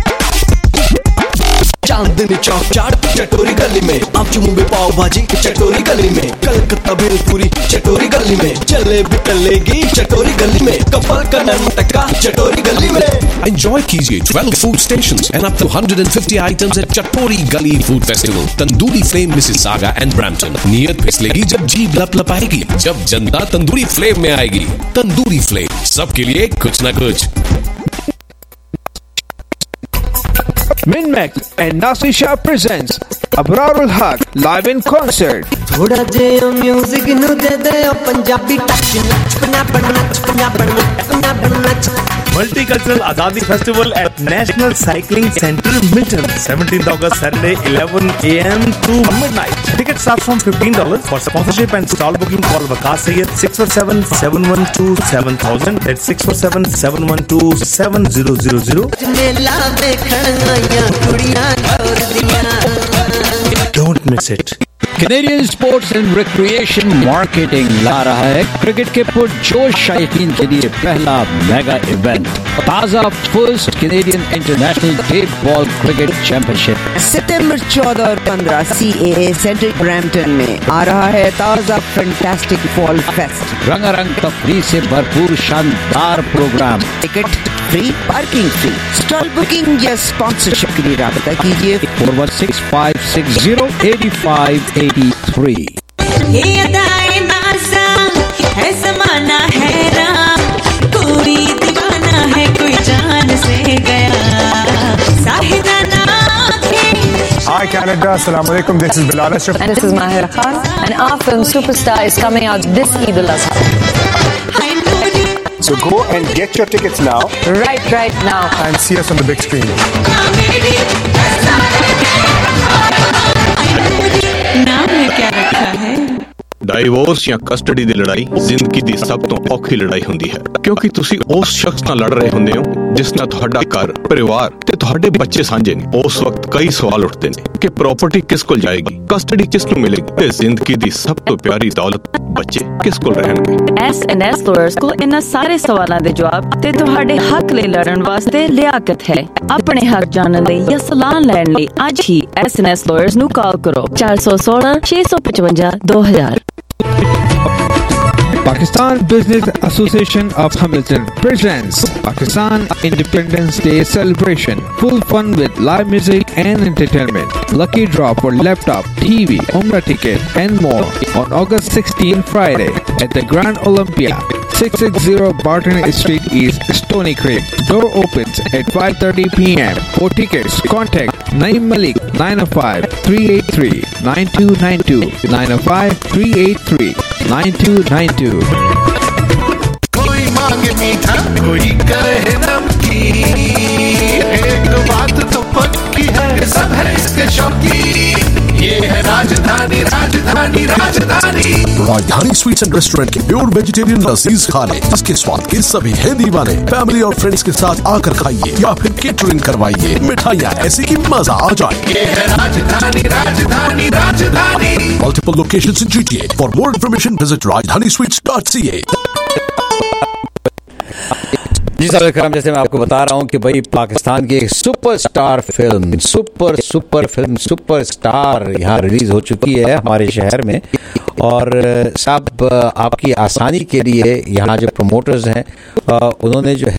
[SPEAKER 4] Chandni Chowk chaat Chatori Gali में अब चुमू में पाव भाजी चटोरी गली में कलकत्ता भेलपुरी चटोरी गली में जलेबी तलेगी चटोरी गली में कपल का नमटका चटोरी गली में।
[SPEAKER 25] Enjoy कीजिए twelve food stations and up to one hundred fifty items at Chatori Gully Food Festival, Tandoori Flame, Mississauga and Brampton. नियत फिसलेगी जब जीभ लपलपाएगी, जब जनता तंदूरी फ्लेम में आएगी। तंदूरी फ्लेम, सबके लिए कुछ न कुछ।
[SPEAKER 26] Minmax and Nasisha presents Abrarul Haq live in concert.
[SPEAKER 27] थोड़ा जे म्यूजिक नु दे दे पंजाबी टच नच पंजाब नच पंजाब नच पंजाब नच।
[SPEAKER 28] Multicultural Azadi Festival at National Cycling Center, Milton, seventeenth August, Saturday, eleven a m to midnight. Tickets start from fifteen dollars. For sponsorship and stall booking, call Waqas Sayyed six four seven, seven one two, seven thousand. That's six four seven, seven one two, seven zero zero zero. Don't miss it.
[SPEAKER 29] Canadian sports and recreation marketing ला रहा है cricket के पुरजोश शायकीन के लिए पहला mega event ताज़ा first Canadian international day ball cricket championship
[SPEAKER 21] सितंबर चौदह और पंद्रह सी ए ए सेंटर ब्रैम्पटन में आ रहा है ताज़ा फैंटास्टिक फॉल फेस्ट।
[SPEAKER 29] रंगारंग तफरीह से भरपूर शानदार programme,
[SPEAKER 21] ticket free, parking free. Stall booking या स्पॉन्सरशिप के लिए राब्ता कीजिए
[SPEAKER 29] four one six five six zero eight five eight three.
[SPEAKER 30] ये अदाए नाज़ा है ज़माना हैरान, कोई दीवाना है कोई जान से गया साहिदाना।
[SPEAKER 31] Hi Canada, Assalamu alaikum. This is Bilal Ashraf.
[SPEAKER 32] And this is Mahira Khan. And our film Superstar is coming out this Eid al-Adha.
[SPEAKER 31] So go and get your tickets now.
[SPEAKER 32] Right, right now.
[SPEAKER 31] And see us on the big screen.
[SPEAKER 30] नाम है क्या रखा है?
[SPEAKER 25] Divorce ਜਾਂ custody ਦੀ ਲੜਾਈ ਜ਼ਿੰਦਗੀ ਦੀ ਸਭ ਤੋਂ ਔਖੀ ਲੜਾਈ ਹੁੰਦੀ ਹੈ ਕਿਉਂਕਿ ਤੁਸੀਂ ਉਸ ਸ਼ਖਸ ਨਾਲ ਲੜ ਰਹੇ ਹੁੰਦੇ ਹੋ ਜਿਸ ਨਾਲ ਤੁਹਾਡਾ ਘਰ, ਪਰਿਵਾਰ ਤੇ ਤੁਹਾਡੇ ਬੱਚੇ ਸਾਂਝੇ ਨੇ। ਉਸ ਵਕਤ ਕਈ ਸਵਾਲ ਉੱਠਦੇ ਨੇ ਕਿ ਪ੍ਰਾਪਰਟੀ ਕਿਸ ਕੋਲ ਜਾਏਗੀ, ਕਸਟਡੀ ਕਿਸ ਨੂੰ ਮਿਲੇਗੀ ਤੇ ਜ਼ਿੰਦਗੀ ਦੀ ਸਭ ਤੋਂ ਪਿਆਰੀ ਦੌਲਤ ਬੱਚੇ ਕਿਸ ਕੋਲ ਰਹਿਣਗੇ।
[SPEAKER 32] ਐਸ ਐਂਡ ਐਸ ਲਾਇਰਸ ਕੋਲ ਇਹਨਾਂ ਸਾਰੇ ਸਵਾਲਾਂ ਦੇ ਜਵਾਬ ਤੇ ਤੁਹਾਡੇ ਹੱਕ ਲਈ ਲੜਨ ਵਾਸਤੇ ਲਿਆਕਤ ਹੈ। ਆਪਣੇ ਹੱਕ ਜਾਣਨ ਲਈ ਜਾਂ ਸਲਾਹ ਲੈਣ ਲਈ ਅੱਜ ਹੀ ਐਸ ਐਂਡ ਐਸ ਲਾਇਰਸ ਨੂੰ ਕਾਲ ਕਰੋ ਚਾਰ ਸੌ ਸੋਲਾਂ ਛੇ ਸੌ ਪਚਵੰਜਾ ਦੋ ਹਜ਼ਾਰ।
[SPEAKER 17] Pakistan Business Association of Hamilton presents Pakistan Independence Day celebration. Full fun with live music and entertainment. Lucky draw for laptop, T V, Umrah ticket and more on August sixteenth, Friday at the Grand Olympia, six sixty Barton Street East, Stony Creek. Door opens at five thirty p m For tickets, contact Naeem Malik nine oh five, three eight three, nine two nine two, nine oh five, three eight three, nine two nine two.
[SPEAKER 18] कोई मांगे मीठा कोई कहे नमकीन, एक बात तो पक्की है सब है इसके शौकीन, ये है राजधानी Rajdhani Rajdhani.
[SPEAKER 19] Rajdhani sweets and restaurant के प्योर वेजिटेरियन लजीज खाने जिसके स्वाद के सभी है दीवाने। फैमिली और फ्रेंड्स के साथ आकर खाइए या फिर केटरिंग करवाइए, मिठाइयाँ ऐसी कि मजा आ जाए।
[SPEAKER 18] ये है राजधानी राजधानी राजधानी।
[SPEAKER 19] Multiple locations in G T A. For more information, visit rajdhani sweets dot c a.
[SPEAKER 2] जी साहब करम, जैसे मैं आपको बता रहा हूँ कि भाई पाकिस्तान की एक superstar film, super super film superstar यहाँ रिलीज हो चुकी है हमारे शहर में। और साहब आपकी आसानी के लिए यहाँ जो प्रमोटर्स हैं उन्होंने जो